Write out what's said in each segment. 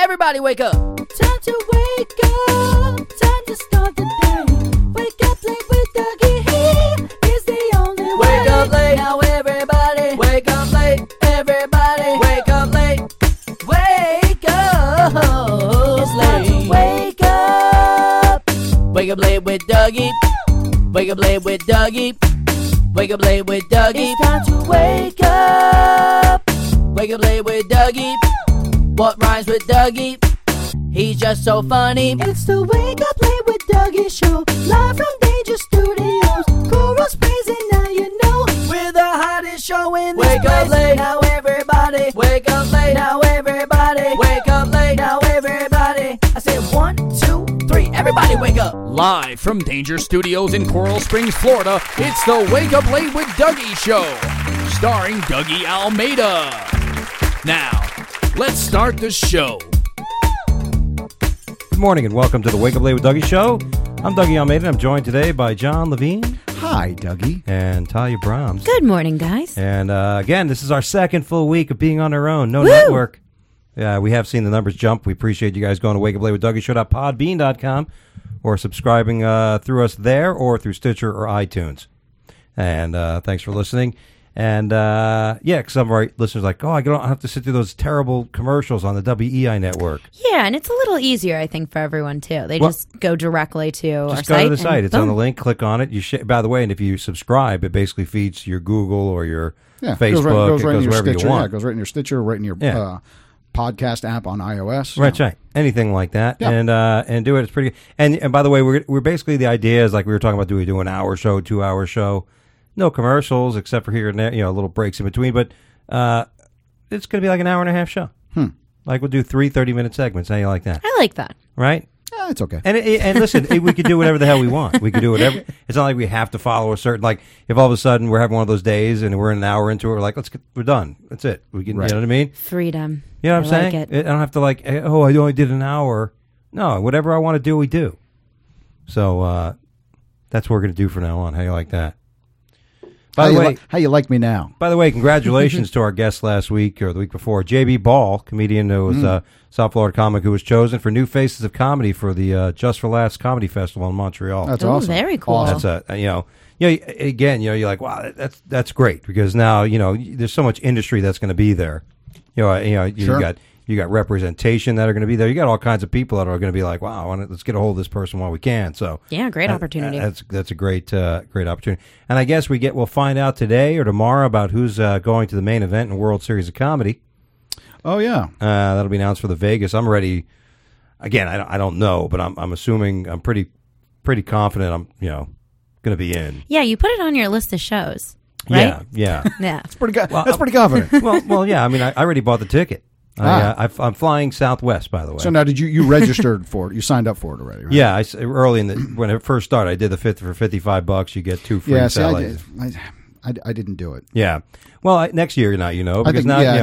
Everybody wake up. Time to wake up. Time to start the day. Wake up late with Dougie. He is the only way. Wake up late. Now everybody. Wake up late. Everybody. Wake up late. Wake up late. Wake up. Wake up late with Dougie. Wake up late with Dougie. Wake up late with Dougie. It's time to wake up. Wake up late with Dougie. What rhymes with Dougie? He's just so funny. It's the Wake Up Late with Dougie show. Live from Danger Studios. Chorus praising, now you know. We're the hottest show in this Wake place. up late. Now everybody. Wake up late. Now everybody. Wake up late. Now everybody. I said 1, 2, 3. Everybody wake up. Live from Danger Studios in Coral Springs, Florida, it's the Wake Up Late with Dougie show, starring Dougie Almeida. Now, let's start the show. Good morning and welcome to the Wake Up Late with Dougie show. I'm Dougie Almeida. I'm joined today by John Levine. Hi, Dougie. And Talia Brahms. Good morning, guys. And again, this is our second full week of being on our own. No Woo! network. Yeah, we have seen the numbers jump. We appreciate you guys going to wakeuplate.dougieshow.podbean.com or subscribing through us there or through Stitcher or iTunes. And thanks for listening. And because some of our listeners are like, I don't have to sit through those terrible commercials on the WEI network. Yeah, and it's a little easier, I think, for everyone, too. They just go directly to our site. Just go to the site. It's boom. on the link. Click on it. By the way, and if you subscribe, it basically feeds to your Google or your Facebook. Goes right in your wherever Stitcher. you want. Yeah, it goes right in your Stitcher, right in your podcast app on iOS. Right. Anything like that. Yeah. And do it. It's pretty good. And by the way, we're basically, the idea is like we were talking about, do we do an hour show, 2 hour show? No commercials except for here and there, little breaks in between. But it's going to be like an hour and a half show. Like we'll do 3 30-minute segments. How you like that? I like that. Right? Yeah, it's okay. And listen, we could do whatever the hell we want. We could do whatever. It's not like we have to follow a certain, like if all of a sudden we're having one of those days and we're an hour into it, we're like, we're done. That's it. We can, Right. You know what I mean? Freedom. You know what I'm saying? Like it. I don't have to I only did an hour. No, whatever I want to do, we do. So that's what we're going to do from now on. How you like that? By the way, how you like me now? By the way, congratulations to our guest last week or the week before, JB Ball, comedian who was South Florida comic who was chosen for New Faces of Comedy for the Just for Laughs Comedy Festival in Montreal. That's Ooh, awesome. very cool. Awesome. That's again, you're like, wow, that's great because now there's so much industry that's going to be there. Sure. You got representation that are going to be there. You got all kinds of people that are going to be like, wow, let's get a hold of this person while we can. So Yeah, great opportunity. That's a great opportunity. And I guess we'll find out today or tomorrow about who's going to the main event in World Series of Comedy. Oh yeah, that'll be announced for the Vegas. I'm ready. Again, I don't know, but I'm assuming I'm pretty confident I'm going to be in. Yeah, you put it on your list of shows, right? Yeah. Yeah. that's pretty good. That's pretty confident. well, yeah. I mean, I already bought the ticket. I'm flying Southwest, by the way. So now, did you registered for it? You signed up for it already, right? Yeah, early when it first started, I did the fifth for $55. You get 2 free salads. I didn't do it. Yeah. Well, next year now because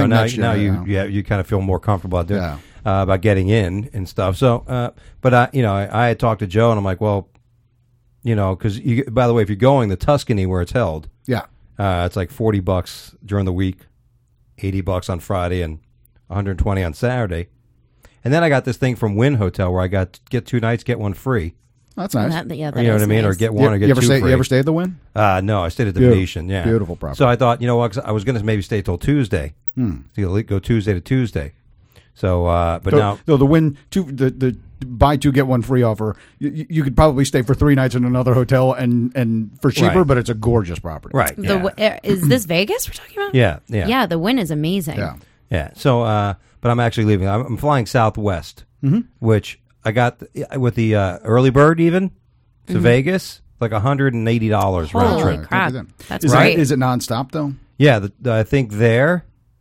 you kind of feel more comfortable about doing about getting in and stuff. So, but I had talked to Joe and I'm like, well, because by the way, if you're going the Tuscany where it's held, it's like $40 during the week, $80 on Friday, and $120 on Saturday. And then I got this thing from Wynn Hotel where I get 2 nights, get 1 free. That's nice. That you know what I mean? Nice. Or get 1 or get 2 free. You ever stayed at the Wynn? No, I stayed at the Venetian. Yeah, beautiful property. So I thought, I was going to maybe stay till Tuesday. To go Tuesday to Tuesday. So, now the Wynn the buy 2 get 1 free offer. You could probably stay for 3 nights in another hotel and for cheaper, Right. but it's a gorgeous property. Right. Yeah. Is this Vegas we're talking about? Yeah. Yeah, the Wynn is amazing. Yeah. So, but I'm actually leaving. I'm flying Southwest, which I got with the early bird even to Vegas, like $180 round Holy trip. crap. That's Is great. it nonstop though? Yeah, I think there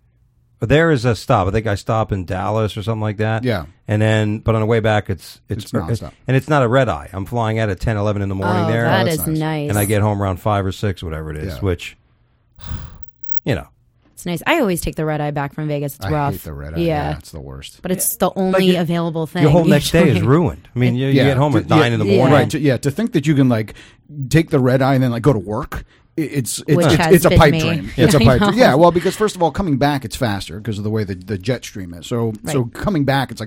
is a stop. I think I stop in Dallas or something like that. Yeah. And then, but on the way back, it's nonstop. And it's not a red eye. I'm flying out at 10, 11 in the morning there. That that's is nice. nice. And I get home around 5 or 6, whatever it is, Yeah. which, It's nice. I always take the red eye back from Vegas. It's rough. I hate the red eye. Yeah. It's the worst. But it's the only available thing. your whole next day is usually. ruined. I mean, you get home at 9 in the Yeah. morning. Right. To think that you can take the red eye and then go to work it's a pipe dream. Yeah. It's a pipe dream. Yeah, well, because first of all, coming back it's faster because of the way the jet stream is. So coming back it's like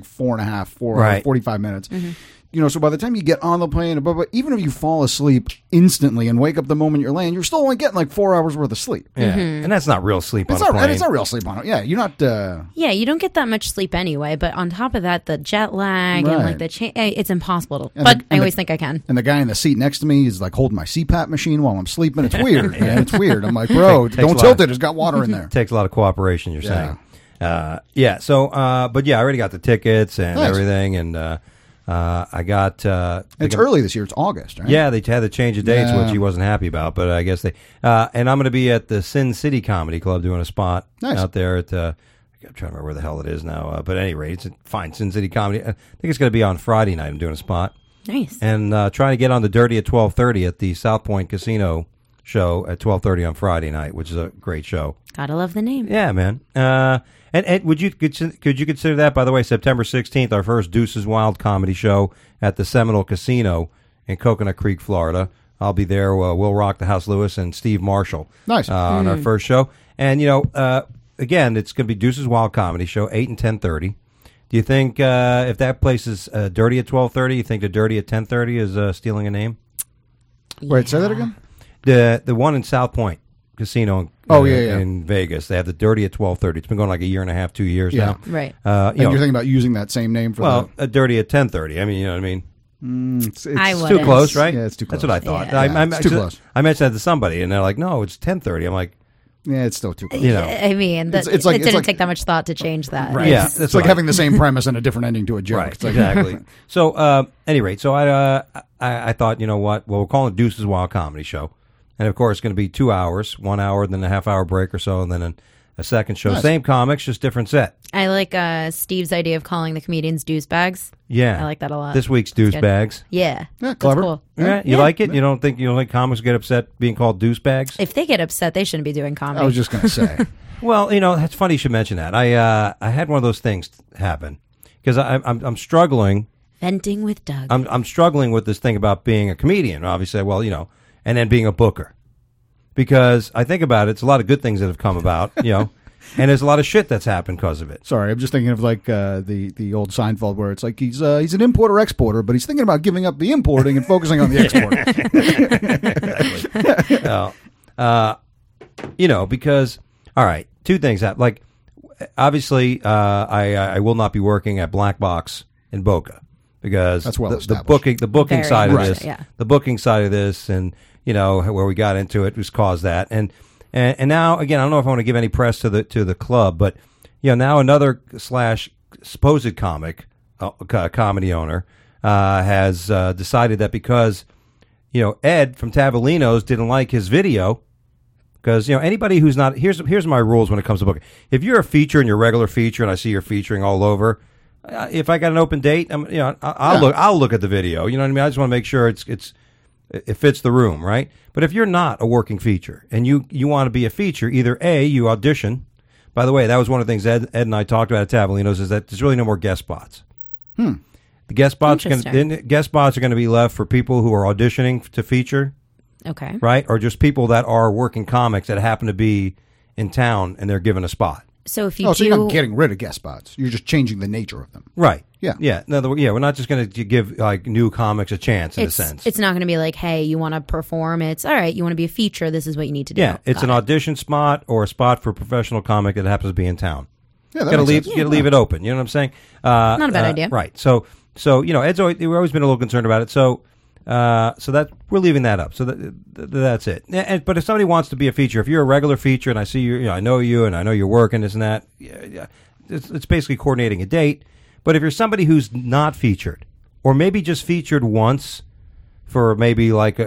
45 minutes. Mm-hmm. So by the time you get on the plane, even if you fall asleep instantly and wake up the moment you're laying, you're still only getting like 4 hours worth of sleep. Yeah, and that's not real sleep on a plane. It's not real sleep on it. Yeah, you're not. Yeah, you don't get that much sleep anyway. But on top of that, the jet lag and like it's impossible. I always think I can. And the guy in the seat next to me is like holding my CPAP machine while I'm sleeping. It's weird. Man. It's weird. I'm like, bro, don't tilt it. It's got water in there. It takes a lot of cooperation. You're saying. So, but yeah, I already got the tickets and everything, and. I got. It's early this year. It's August, right? Yeah, they had to change the dates, which he wasn't happy about. But I guess they. And I'm going to be at the Sin City Comedy Club doing a spot out there at. I'm trying to remember where the hell it is now. But at any rate, it's fine. Sin City Comedy. I think it's going to be on Friday night. I'm doing a spot. Nice. And trying to get on the Dirty at 12:30 at the South Point Casino show at 12:30 on Friday night, which is a great show. Gotta love the name. Yeah, man. And could you consider that, by the way, September 16th, our first Deuces Wild comedy show at the Seminole Casino in Coconut Creek, Florida. I'll be there. We'll rock the House Lewis and Steve Marshall. Nice. On our first show. And, again, it's going to be Deuces Wild comedy show, 8 and 10:30. Do you think if that place is Dirty at 12:30, you think the Dirty at 10:30 is stealing a name? Wait, say that again? The one in South Point Casino in Vegas. They have the Dirty at 12:30. It's been going like a year and a half, 2 years now. Right. And you're thinking about using that same name for a Dirty at 10:30. I mean, you know what I mean? It's too close, right? Yeah, it's too close. That's what I thought. Yeah. It's too close. I mentioned that to somebody, and they're like, no, it's 10:30. I'm like... Yeah, it's still too close. I mean, it didn't take that much thought to change that. Right. Yeah, it's like having the same premise and a different ending to a joke. Right, it's like, exactly. So, any rate, so I thought, you know what? Well, we'll call it Deuces Wild Comedy Show. And, of course, it's going to be 2 hours, 1 hour, then a half-hour break or so, and then a second show. Nice. Same comics, just different set. I like Steve's idea of calling the comedians douchebags. Yeah. I like that a lot. This week's douchebags. Yeah. Clever. Cool. Yeah. You like it? You don't think comics get upset being called douchebags? If they get upset, they shouldn't be doing comedy. I was just going to say. Well, it's funny you should mention that. I had one of those things happen because I'm struggling. Venting with Doug. I'm struggling with this thing about being a comedian. Obviously, well, and then being a booker. Because I think about it, it's a lot of good things that have come about, and there's a lot of shit that's happened because of it. Sorry, I'm just thinking of like the old Seinfeld where it's like he's an importer-exporter, but he's thinking about giving up the importing and focusing on the exporting. Because, all right, two things. Like, obviously, I will not be working at Black Box in Boca because that's well the booking side of this, the booking side of this, and where we got into it was caused that, and now again, I don't know if I want to give any press to the club, but now another / supposed comedy owner has decided that because Ed from Tavolino's didn't like his video. Because anybody who's not here's my rules when it comes to booking. If you're a feature and you're a regular feature, and I see you're featuring all over, if I got an open date, I'll look at the video. You know what I mean? I just want to make sure it fits the room, right? But if you're not a working feature and you want to be a feature, either A, you audition. By the way, that was one of the things Ed and I talked about at Tavolino's is that there's really no more guest spots. The guest spots are going to be left for people who are auditioning to feature. Okay. Right? Or just people that are working comics that happen to be in town and they're given a spot. So if you so you're not getting rid of guest spots. You're just changing the nature of them. Right. Yeah. Yeah. In other words, we're not just going to give like new comics a chance in a sense. It's not going to be like, hey, you want to perform? It's all right. You want to be a feature? This is what you need to do. Yeah. It's an audition spot or a spot for a professional comic that happens to be in town. Yeah. That makes sense. You got to leave it open. You know what I'm saying? Not a bad idea. Right. So Ed's we've always been a little concerned about it. So that we're leaving that up. So that's it. But if somebody wants to be a feature, if you're a regular feature and I see you, I know you and I know you're working this and that, it's basically coordinating a date. But if you're somebody who's not featured, or maybe just featured once for maybe like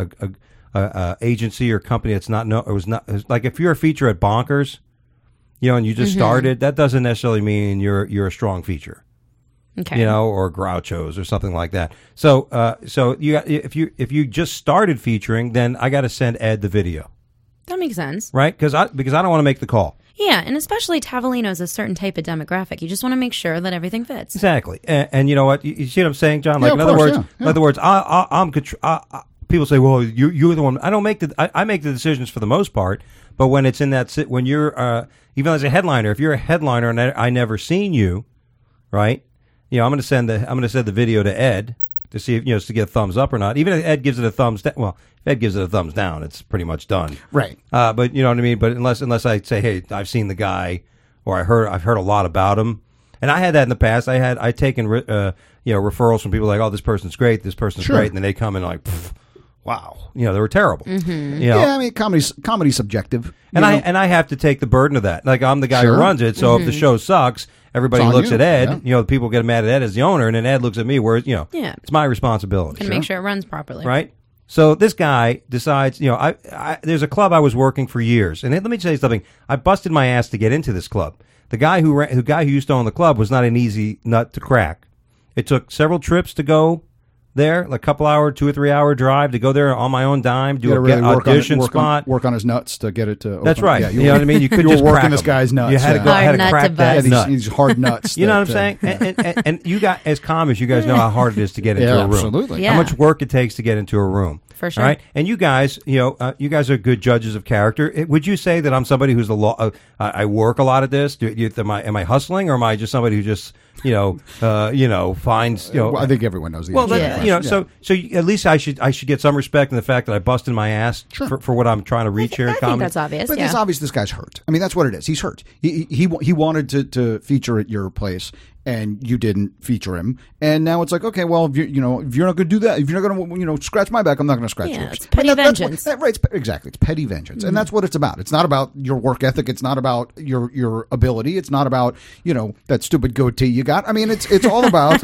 a agency or company that's not like if you're a feature at Bonkers, and you just started, that doesn't necessarily mean you're a strong feature. Okay. Or Groucho's or something like that. So if you just started featuring, then I got to send Ed the video. That makes sense, right? Because I don't want to make the call. Yeah, and especially Tavolino's a certain type of demographic. You just want to make sure that everything fits. Exactly, and you know what? You see what I'm saying, John? Like in other words, I'm people say, well, you're the one. I don't make I make the decisions for the most part, but when it's in that when you're even as a headliner, if you're a headliner and I never seen you, right? I'm going to send the video to Ed to see if to get a thumbs up or not. Even if Ed gives it a thumbs down, well, if Ed gives it a thumbs down, it's pretty much done, right? But you know what I mean. But unless I say, hey, I've seen the guy, or I've heard a lot about him. And I had that in the past. I'd taken referrals from people like, oh, this person's great, great, and then they come in like, wow, they were terrible. Mm-hmm. Yeah, I mean, comedy's subjective, and I have to take the burden of that. Like I'm the guy who runs it, so if the show sucks, everybody looks at Ed. Yeah. People get mad at Ed as the owner, and then Ed looks at me, where it's my responsibility and make sure it runs properly, right? So this guy decides, there's a club I was working for years, and let me tell you something. I busted my ass to get into this club. The guy who used to own the club was not an easy nut to crack. It took several trips to go there, like a couple hour, 2 or 3 hour drive to go there on my own dime, do a audition spot, work on his nuts to get it to. That's right. Yeah, you know what I mean. You couldn't just working this guy's nuts. You had to go. Had to crack that nut. These hard nuts. You know what I'm saying? And you got as comics, you guys know how hard it is to get into a room. Absolutely. Yeah. How much work it takes to get into a room. For sure. All right. And you guys, you guys are good judges of character. Would you say that I'm somebody who's I work a lot at this? Am I hustling, or am I just somebody who just finds Well, I think everyone knows the answer. So at least I should get some respect in the fact that I busted my ass for what I'm trying to reach here in comedy. I think that's obvious. But it's obvious this guy's hurt. I mean, that's what it is. He's hurt. He wanted to feature at your place, and you didn't feature him. And now it's like, okay, well, if you're not going to do that, if you're not going to scratch my back, I'm not going to scratch yours. It's petty vengeance. Exactly. It's petty vengeance, and that's what it's about. It's not about your work ethic. It's not about your ability. It's not about that stupid goatee you got. I mean, it's all about.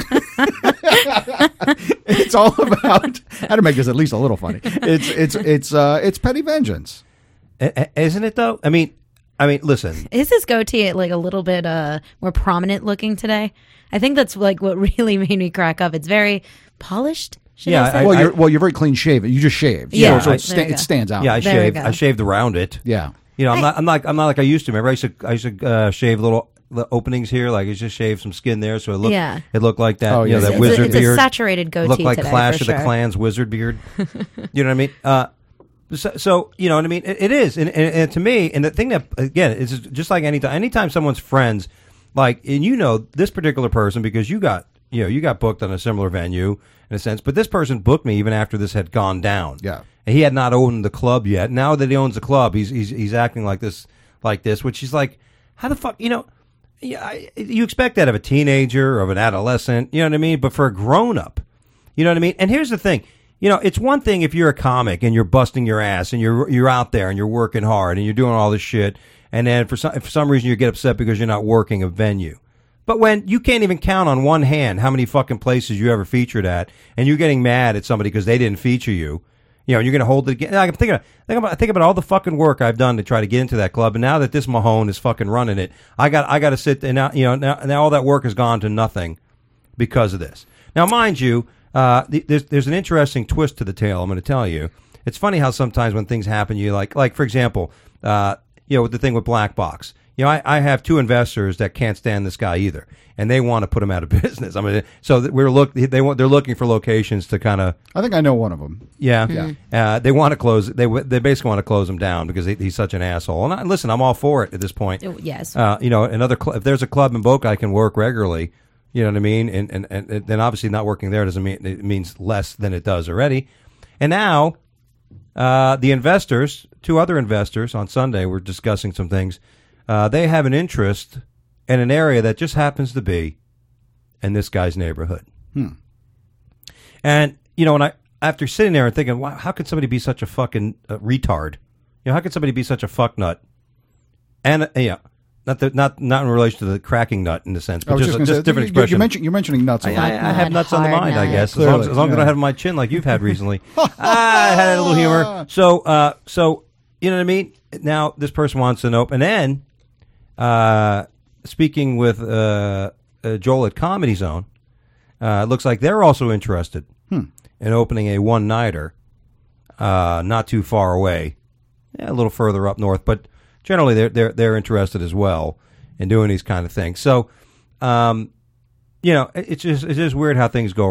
It's all about how to make this at least a little funny. It's petty vengeance, isn't it? Though I mean, listen. Is his goatee like a little bit more prominent looking today? I think that's like what really made me crack up. It's very polished. You're very clean shaven. You just shaved. Yeah, so it stands out. Yeah, I shaved around it. Yeah. I'm not like I used to. Remember, I used to shave the openings here, like I just shaved some skin there, so it looked like that. That wizard beard. It's a saturated goatee. Looked like today, Clash of the Clans wizard beard. You know what I mean? So you know what I mean. It is, and to me, and the thing that again is just like anytime someone's friends, like, and this particular person because you got booked on a similar venue in a sense, but this person booked me even after this had gone down. Yeah, and he had not owned the club yet. Now that he owns the club, he's acting like this, which is like, how the fuck, you expect that of a teenager or of an adolescent, you know what I mean? But for a grown up, you know what I mean? And here's the thing. It's one thing if you're a comic and you're busting your ass and you're out there and you're working hard and you're doing all this shit, and then for some reason you get upset because you're not working a venue. But when you can't even count on one hand how many fucking places you ever featured at, and you're getting mad at somebody because they didn't feature you, and you're going to hold it again. I think about all the fucking work I've done to try to get into that club, and now that this Mahone is fucking running it, I got to sit and now all that work has gone to nothing because of this. Now, mind you. There's an interesting twist to the tale. I'm going to tell you. It's funny how sometimes when things happen, you like for example, with the thing with Black Box. I have 2 investors that can't stand this guy either, and they want to put him out of business. I mean, so they're looking for locations to kind of. I think I know one of them. Yeah, mm-hmm. They want to close. They basically want to close him down because he's such an asshole. And listen, I'm all for it at this point. Yes. If there's a club in Boca I can work regularly. You know what I mean? And then obviously not working there doesn't mean it means less than it does already. And now the investors, 2 other investors on Sunday were discussing some things. They have an interest in an area that just happens to be in this guy's neighborhood. And, when after sitting there and thinking, wow, how could somebody be such a fucking retard? How could somebody be such a fucknut? And, Not in relation to the cracking nut in the sense, but just different expression. You're mentioning nuts. I have nuts on the mind, I guess, as long as I don't have my chin like you've had recently. I had a little humor. So you know what I mean. Now this person wants to know, and then speaking with Joel at Comedy Zone, it looks like they're also interested in opening a one-nighter, not too far away, a little further up north, but. Generally, they're interested as well in doing these kind of things. So, it's just weird how things go around.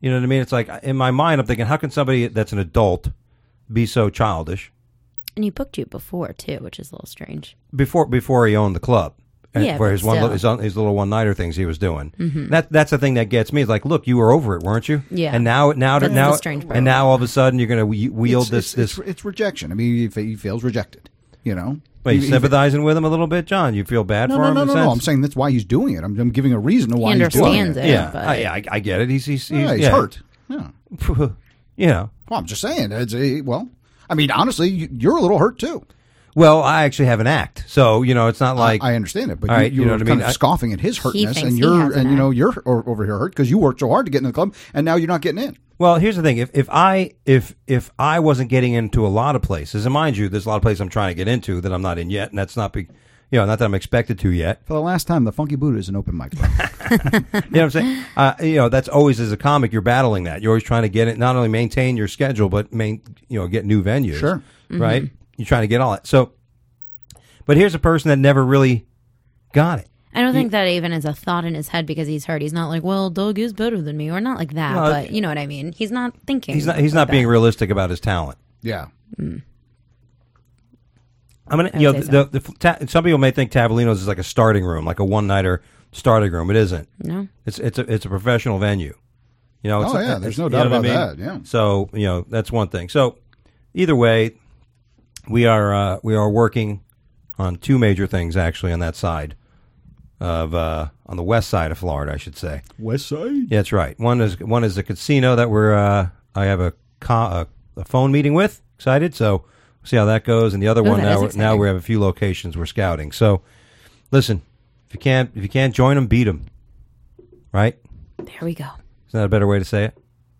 You know what I mean? It's like, in my mind, I'm thinking, how can somebody that's an adult be so childish? And he booked you before, too, which is a little strange. Before he owned the club. Yeah, for his little one-nighter things he was doing. That's the thing that gets me. It's like, look, you were over it, weren't you? Yeah. And now, the strange part. And now all of a sudden you're going to wield this. It's rejection. I mean, he feels rejected. You know. Wait, you sympathizing with him a little bit, John? You feel bad for him? No. I'm saying that's why he's doing it. I'm giving a reason to why he's doing it. Yeah, I get it. He's hurt. Yeah. You know. Well, I'm just saying. I mean, honestly, you're a little hurt too. Well, I actually have an act, so it's not like I understand it, but right, you know what I mean. Scoffing at his hurtness, and you're over here hurt because you worked so hard to get in the club, and now you're not getting in. Well, here's the thing: if I wasn't getting into a lot of places, and mind you, there's a lot of places I'm trying to get into that I'm not in yet, and that's not not that I'm expected to yet. For the last time, the Funky Buddha is an open mic. You know what I'm saying? That's always, as a comic, you're battling that. You're always trying to get it, not only maintain your schedule, but get new venues. Sure, right? You're trying to get all that. So, but here's a person that never really got it. I don't think that even is a thought in his head because he's hurt. He's not like, well, Doug is better than me, or not like that. But you know what I mean. He's not thinking. He's not being realistic about his talent. Yeah. I mean, some people may think Tavolino's is like a starting room, like a one-nighter starting room. It isn't. No. It's a professional venue. There's no doubt about that. Yeah. So that's one thing. So either way, we are working on two major things actually on that side of on the west side of Florida, I should say. West side. Yeah, that's right. One is a casino that I have a phone meeting with. Excited. So we'll see how that goes. And the other one now we have a few locations we're scouting. So listen, if you can't join them, beat them. Right. There we go. Isn't that a better way to say it?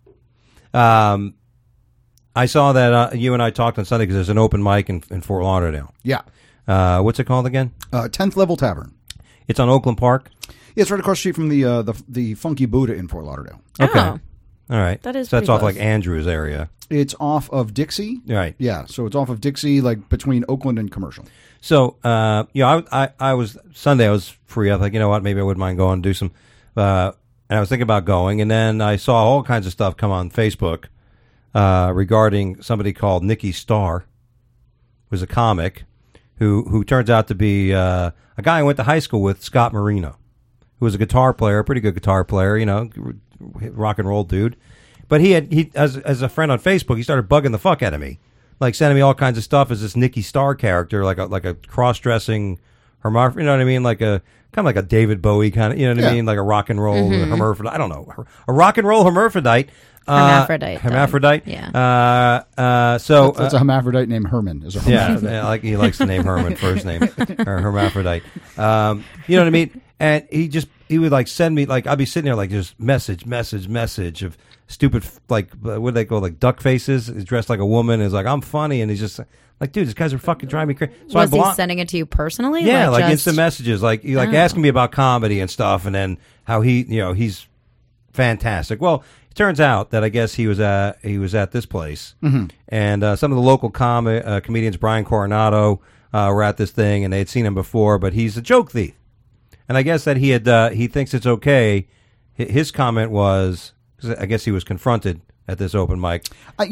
I saw that you and I talked on Sunday because there's an open mic in Fort Lauderdale. Yeah. What's it called again? 10th Level Tavern. It's on Oakland Park? Yeah, it's right across the street from the Funky Buddha in Fort Lauderdale. Okay. Oh. All right. That is so that's close. Off like Andrews area. It's off of Dixie. Right. Yeah, so it's off of Dixie, like between Oakland and Commercial. So, I was Sunday. I was free. I was like, you know what? Maybe I wouldn't mind going and do some. And I was thinking about going, and then I saw all kinds of stuff come on Facebook regarding somebody called Nikki Starr, who's a comic who turns out to be a guy I went to high school with, Scott Marino, who was a guitar player, a pretty good guitar player, rock and roll dude. But he as a friend on Facebook, he started bugging the fuck out of me, like sending me all kinds of stuff as this Nikki Starr character, like a cross-dressing hermaphrodite, you know what I mean, like a kind of like a David Bowie kind of, you know what I mean, like a rock and roll hermaphrodite. I don't know, a rock and roll hermaphrodite. Hermaphrodite. Yeah. So that's a hermaphrodite named Herman. Is a hermaphrodite. Yeah, he likes the name Herman, first name, or hermaphrodite. You know what I mean? And he would like send me, like, I'd be sitting there like just message of stupid, like, what do they call, like duck faces. He's dressed like a woman. He's like, I'm funny, and he's just like, dude, these guys are fucking driving me crazy. So was he sending it to you personally? Yeah, like instant messages, like asking me about comedy and stuff, and then how he's fantastic. Well, it turns out that I guess he was at this place, and some of the local comedians, Brian Coronado, were at this thing, and they had seen him before, but he's a joke thief, and I guess that he thinks it's okay. His comment was, I guess he was confronted at this open mic.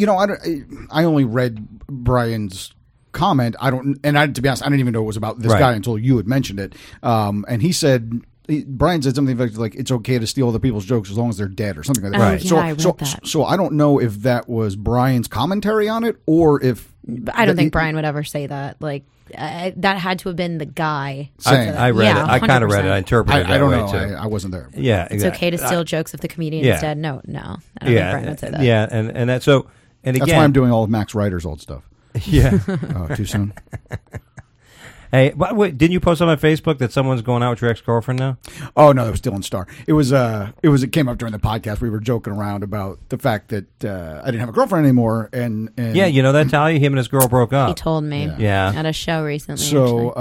I only read Brian's comment. To be honest, I didn't even know it was about this guy until you had mentioned it. And he said, Brian said something like it's okay to steal other people's jokes as long as they're dead or something like that. Right. Yeah, I read that. So I don't know if that was Brian's commentary on it or if... I don't think Brian would ever say that. Like, that had to have been the guy. I read it. I kind of read it. I interpreted it that I don't way, know. too. I wasn't there. Yeah, it's okay to steal jokes if the comedian is dead. No. I don't think Brian would say that. Yeah, and that, so... And again, that's why I'm doing all of Max Ryder's old stuff. Yeah. Oh, too soon? Hey, wait, didn't you post on Facebook that someone's going out with your ex-girlfriend now? Oh no, it was Dylan Starr. It came up during the podcast. We were joking around about the fact that I didn't have a girlfriend anymore, and yeah, you know that, Talia? Him and his girl broke up. He told me, at a show recently. So,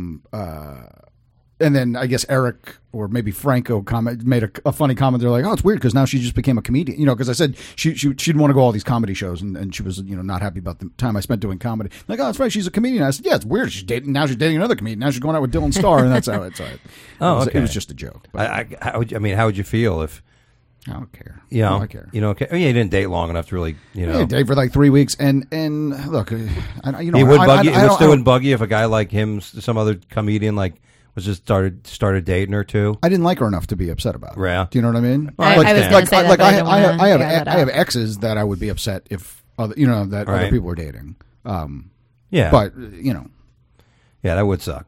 and then I guess Eric or maybe Franco made a funny comment. They're like, "Oh, it's weird because now she just became a comedian." Because I said she'd want to go all these comedy shows, and she was not happy about the time I spent doing comedy. Like, oh, that's right, she's a comedian. I said, yeah, it's weird. She's dating another comedian. Now she's going out with Dylan Starr, and that's how it's. Okay. It was just a joke. How would you feel if I don't care. You know, I care. You know, okay. You didn't date long enough to really, you know. Yeah, date for like 3 weeks, and look, you know, it wouldn't bug you if a guy like him, some other comedian like was just started dating her too. I didn't like her enough to be upset about it. Yeah. Do you know what I mean? I was going to say that, I have exes that I would be upset if other people were dating. Yeah, but you know, yeah, that would suck.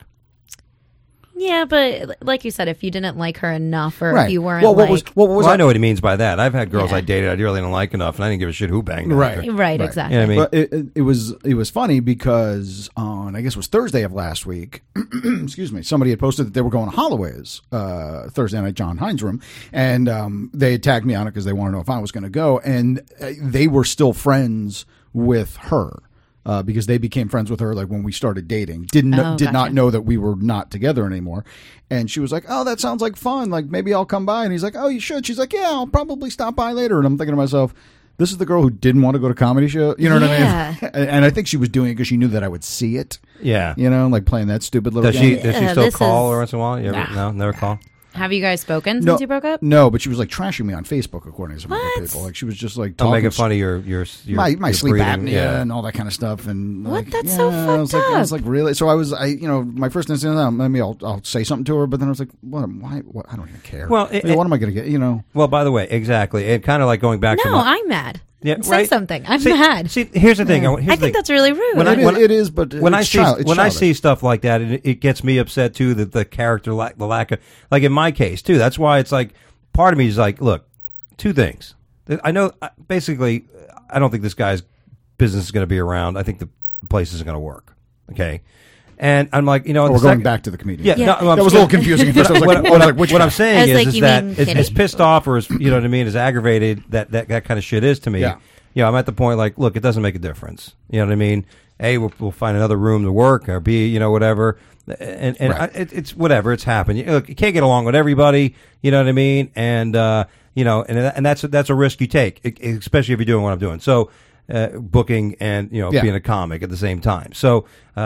Yeah, but like you said, if you didn't like her enough, or if you weren't, I know what he means by that. I've had girls I dated I really didn't like enough, and I didn't give a shit who banged her. Right, exactly. You know what I mean? But it was funny because on I guess it was Thursday of last week. Excuse me. Somebody had posted that they were going to Holloway's Thursday night, John Hines' room, and they had tagged me on it because they wanted to know if I was going to go, and they were still friends with her. Because they became friends with her like when we started dating. Did not know that we were not together anymore. And she was like, "Oh, that sounds like fun. Like maybe I'll come by." And he's like, "Oh, you should." She's like, "Yeah, I'll probably stop by later." And I'm thinking to myself, this is the girl who didn't want to go to comedy show. You know what I mean? And I think she was doing it because she knew that I would see it. Yeah. You know, like playing that stupid little game. Does she still call her once in a while? No, never call? Have you guys spoken since you broke up? No, but she was like trashing me on Facebook, according to some other people. Like she was just like making fun of your my sleep breathing, apnea and all that kind of stuff. And what? That's so fucked up. I was like, really? So my first instinct, maybe I'll say something to her, but then I was like, why? What? I don't even care. Well, what am I going to get? You know. Well, by the way, exactly, and kind of like going back. No, I'm mad. Yeah, say something. I'm mad. See, here's the thing. I think that's really rude. It is, but when I see stuff like that, it gets me upset too. That the character, the lack of, like in my case too. That's why it's like part of me is like, look, two things. I know, basically, I don't think this guy's business is going to be around. I think the place isn't going to work. Okay. And I'm like, we're going back to the comedian. Yeah. No, that was a little confusing. First, I was like, what I'm saying is that as pissed off or as, you know what I mean, as aggravated that kind of shit is to me. Yeah. I'm at the point like, look, it doesn't make a difference. You know what I mean? A, we'll find another room to work, or B, whatever. And it's whatever. It's happened. You can't get along with everybody. You know what I mean? And and that's a risk you take, especially if you're doing what I'm doing. So. Booking and being a comic at the same time. So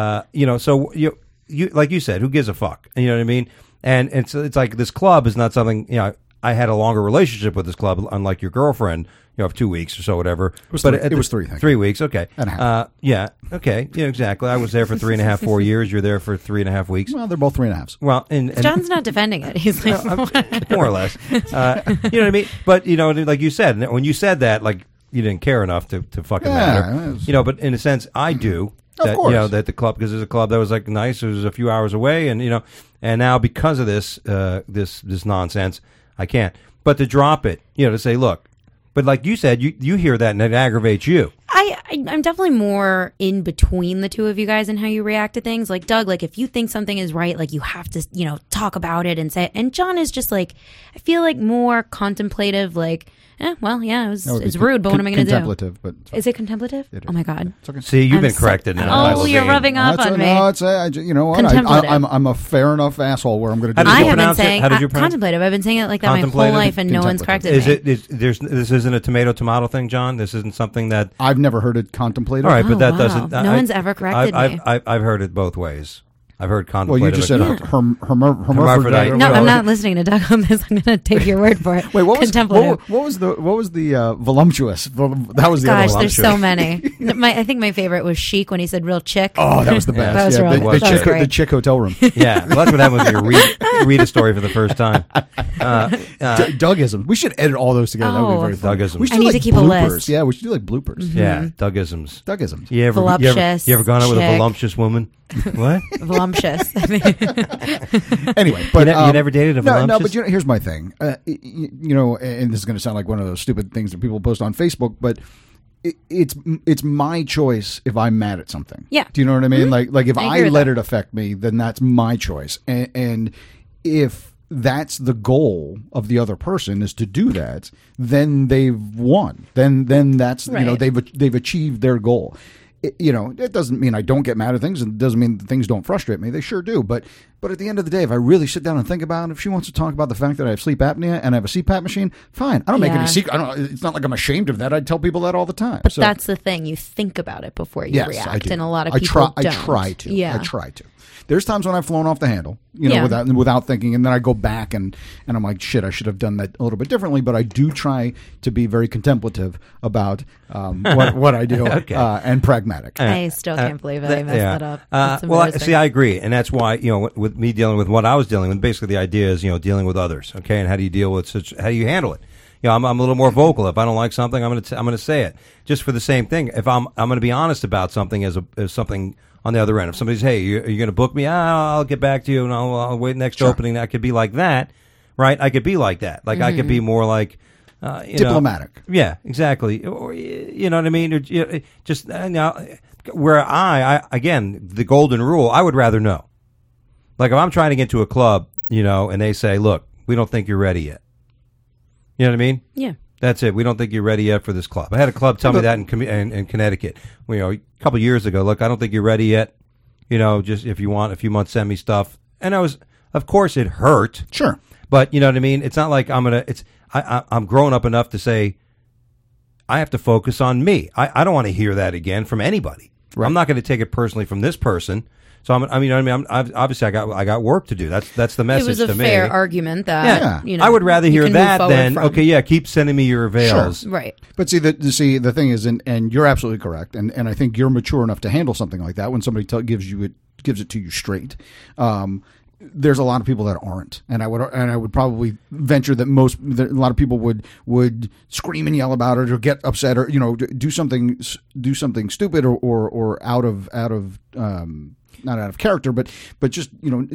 so you like you said, who gives a fuck? You know what I mean? And it's like this club is not something. I had a longer relationship with this club, unlike your girlfriend. Of 2 weeks or so, whatever. It was 3. 3 weeks. Okay. And a half. Yeah. Okay. Yeah. Exactly. I was there for 3.5, 4 years. You're there for 3.5 weeks. Well, they're both 3.5. Well, and John's not defending it. He's like more or less. You know what I mean? But like you said, when you said that, like. You didn't care enough to fucking matter, but in a sense, I do. That, of course, that the club, because there's a club that was like nice. It was a few hours away, and and now because of this this nonsense, I can't. But to drop it, to say, look, but like you said, you hear that and it aggravates you. I'm definitely more in between the two of you guys and how you react to things. Like Doug, like if you think something is right, like you have to, talk about it and say it. And John is just like, I feel like more contemplative, like. Well, yeah, it's rude, but what am I going to do? Contemplative, but is it contemplative? It is. Oh my God! Okay. See, you've been corrected now. Oh, you're rubbing off on me. No, it's you know what? I'm a fair enough asshole where I'm going to do. I have been saying contemplative. I've been saying it like that my whole life, and no one's corrected me. This isn't a tomato thing, John. This isn't something that I've never heard it contemplative. All right, but that doesn't. No one's ever corrected me. I've heard it both ways. I've heard contemplative. Well, you just said hermaphrodite. No, I'm not listening to Doug on this. I'm going to take your word for it. Wait, what was the voluptuous? That was the Gosh, there's so many. I think my favorite was Chic when he said "real chick." Oh, that was the best. That was the chick hotel room. Yeah, well, that's what happened when you read a story for the first time. Dougisms. We should edit all those together. That would be very fun. Dougisms. I need to keep a list. Yeah, we should do like bloopers. Mm-hmm. Yeah, Dougisms. Voluptuous. You ever gone out with a voluptuous woman? What? Voluptuous. Anyway, but you never dated a voluptuous? No, but here's my thing. And this is going to sound like one of those stupid things that people post on Facebook, but it's my choice if I'm mad at something. Yeah. Do you know what I mean? Mm-hmm. Like if I let it affect me, then that's my choice. And if that's the goal of the other person is to do that, then they've won. Then that's right. They've achieved their goal. It doesn't mean I don't get mad at things, and it doesn't mean that things don't frustrate me. They sure do. But at the end of the day, if I really sit down and think about it, if she wants to talk about the fact that I have sleep apnea and I have a CPAP machine, fine. I don't make any secret. It's not like I'm ashamed of that. I tell people that all the time. But that's the thing. You think about it before you react. I do. And a lot of people don't. I try to. Yeah. I try to. There's times when I've flown off the handle, without thinking, and then I go back and I'm like, shit, I should have done that a little bit differently. But I do try to be very contemplative about what I do and pragmatic. I still can't believe I messed that up. I agree, and that's why with me dealing with what I was dealing with, basically the idea is dealing with others, okay, and how do you deal with how do you handle it? I'm a little more vocal. If I don't like something, I'm going to say it. Just for the same thing. If I'm going to be honest about something as something on the other end. If somebody's, hey, are you going to book me? I'll get back to you, and I'll wait next opening. I could be like that, right? I could be like that. Like I could be more like diplomatic. Yeah, exactly. Or you know what I mean? Or, just where I again the golden rule. I would rather know. Like if I'm trying to get to a club, and they say, look, we don't think you're ready yet. You know what I mean? Yeah. That's it. We don't think you're ready yet for this club. I had a club tell me that in Connecticut. A couple of years ago. Look, I don't think you're ready yet. Just if you want a few months, send me stuff. And of course, it hurt. Sure. But you know what I mean? It's not like I'm grown up enough to say I have to focus on me. I don't want to hear that again from anybody. Right. I'm not going to take it personally from this person. So obviously I got work to do. That's the message to me. It was a fair argument that I would rather hear that than keep sending me your avails. Sure. Right. But the thing is, and you're absolutely correct, and I think you're mature enough to handle something like that when somebody gives it to you straight. There's a lot of people that aren't, and I would probably venture that a lot of people would scream and yell about it or get upset or do something stupid or out of not out of character, but just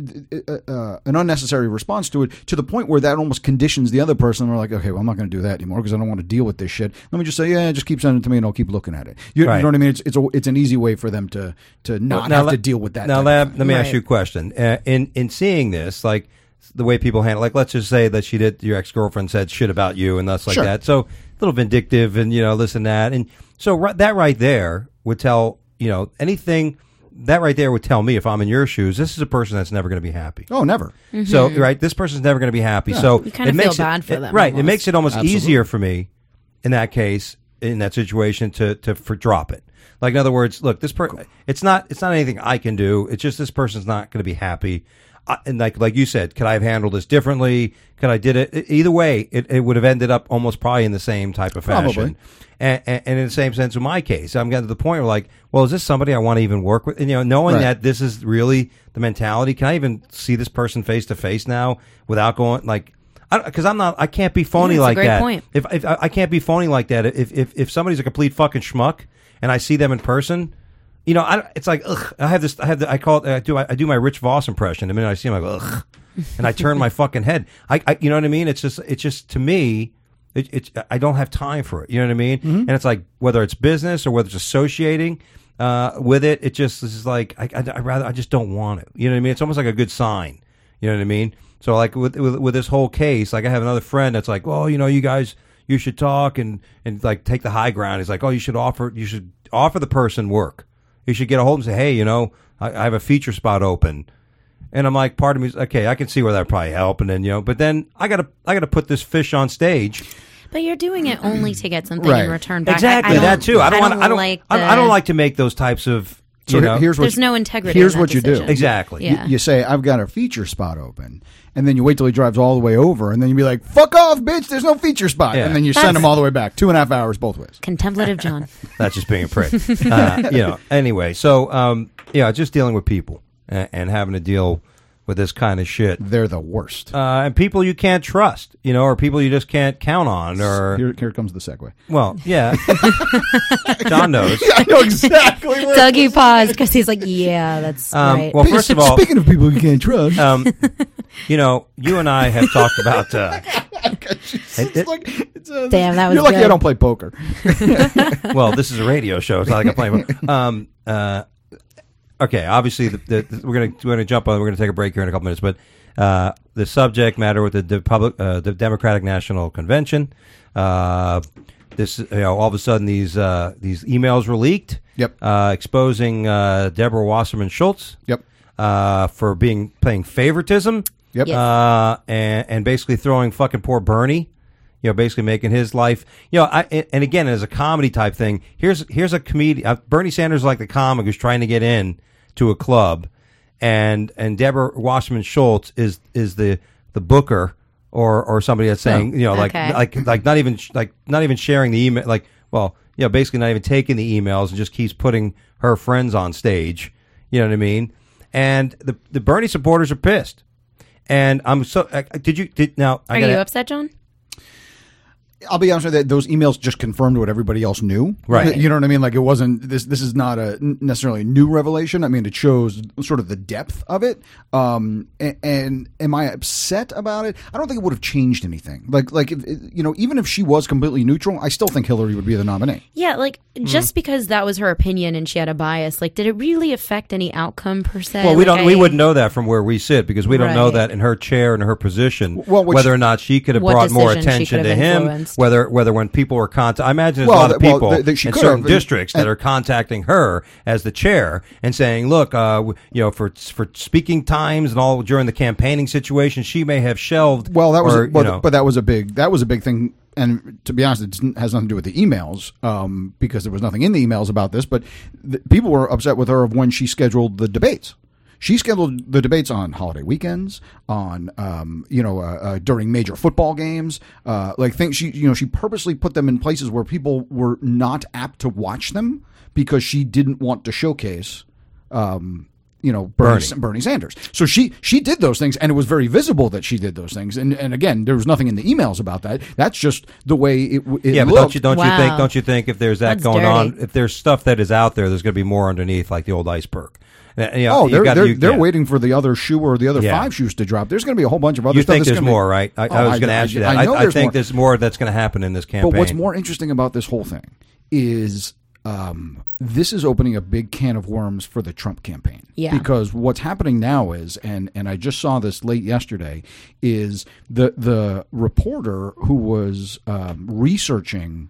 an unnecessary response to it, to the point where that almost conditions the other person. They're like, okay, well, I'm not going to do that anymore because I don't want to deal with this shit. Let me just say, just keep sending it to me and I'll keep looking at it. You know what I mean? It's an easy way for them to not have to deal with that. Now, let me ask you a question. In seeing this, like the way people handle, like let's just say that your ex-girlfriend said shit about you and that's like that. So a little vindictive and this and that, and so that right there would tell anything. That right there would tell me, if I'm in your shoes, this is a person that's never going to be happy. Oh, never. Mm-hmm. So, this person's never going to be happy. Yeah. So you kind of feel bad for them. Right. Almost. It makes it almost easier for me in that case, in that situation, to drop it. Like, in other words, look, it's not anything I can do. It's just this person's not going to be happy. And like you said, could I have handled this differently? Could I did it? Either way, it would have ended up almost probably in the same type of fashion. Probably. And in the same sense, in my case, I'm getting to the point where like, well, is this somebody I want to even work with? And, knowing that this is really the mentality, can I even see this person face to face now without going like, because I can't be phony like that. Point. If I can't be phony like that, if somebody's a complete fucking schmuck and I see them in person, it's like, ugh. I do my Rich Voss impression. The minute I see him, I go, ugh, and I turn my fucking head. You know what I mean? It's just to me. I don't have time for it. You know what I mean? Mm-hmm. And it's like whether it's business or whether it's associating with it, this is like I just don't want it. You know what I mean? It's almost like a good sign. You know what I mean? So like with this whole case, like I have another friend that's like, well, you guys, you should talk and like take the high ground. He's like, oh, you should offer the person work. You should get a hold and say, hey, I have a feature spot open. And I'm like, part of me is okay. I can see where that would probably help, and then but then I gotta put this fish on stage. But you're doing it only to get something in return back. Exactly, that too. I don't like to make those types of. There's no integrity. Here's what you do. Exactly. Yeah. You say, I've got a feature spot open, and then you wait till he drives all the way over, and then you be like, fuck off, bitch. There's no feature spot, and then you send him all the way back, 2.5 hours both ways. Contemplative John. That's just being a prick. Anyway, so just dealing with people and having to deal with this kind of shit. They're the worst. And people you can't trust, or people you just can't count on. Or Here comes the segue. Well, yeah. John knows. I know exactly where Dougie paused because he's like, yeah, that's right. Well, first of all... Speaking of people you can't trust... you and I have talked about... Damn, that was You're lucky good. I don't play poker. Well, this is a radio show. It's not like I'm playing poker. Okay, obviously we're gonna jump on. We're gonna take a break here in a couple minutes, but the subject matter with the Democratic National Convention. This all of a sudden these emails were leaked. Yep. Exposing Deborah Wasserman Schultz. Yep. For playing favoritism. Yep. Yes. And basically throwing fucking poor Bernie. Basically making his life, and again, as a comedy type thing, here's a comedian. Bernie Sanders is like the comic who's trying to get in to a club, and Deborah Wasserman Schultz is the booker or somebody that's saying like not even sharing the email, basically not even taking the emails and just keeps putting her friends on stage. You know what I mean? And the Bernie supporters are pissed. And I'm so. Are you upset, John? I'll be honest with you, those emails just confirmed what everybody else knew. Right. You know what I mean? Like, it wasn't, this is not a necessarily new revelation. I mean, it shows sort of the depth of it. And am I upset about it? I don't think it would have changed anything. Like if, even if she was completely neutral, I still think Hillary would be the nominee. Yeah, just because that was her opinion and she had a bias, did it really affect any outcome per se? Well, we wouldn't know that from where we sit because we don't know that in her chair and her position, whether or not she could have brought more attention to him. Whether when people were I imagine there's a lot of people in certain districts that are contacting her as the chair and saying, "Look, for speaking times and all during the campaigning situation, she may have shelved." Well, but that was a big thing. And to be honest, it has nothing to do with the emails because there was nothing in the emails about this. But people were upset with her of when she scheduled the debates. She scheduled the debates on holiday weekends, on during major football games, things. She purposely put them in places where people were not apt to watch them because she didn't want to showcase, Bernie Sanders. So she did those things, and it was very visible that she did those things. And again, there was nothing in the emails about that. That's just the way it looked. But don't you think if there's that going on, if there's stuff that is out there, there's going to be more underneath, like the old iceberg. They're waiting for the other shoe or the other 5 shoes to drop. There's going to be a whole bunch of other stuff. You think there's more, right? I was going to ask you that. I think there's more that's going to happen in this campaign. But what's more interesting about this whole thing is this is opening a big can of worms for the Trump campaign. Yeah. Because what's happening now is, and I just saw this late yesterday, is the reporter who was researching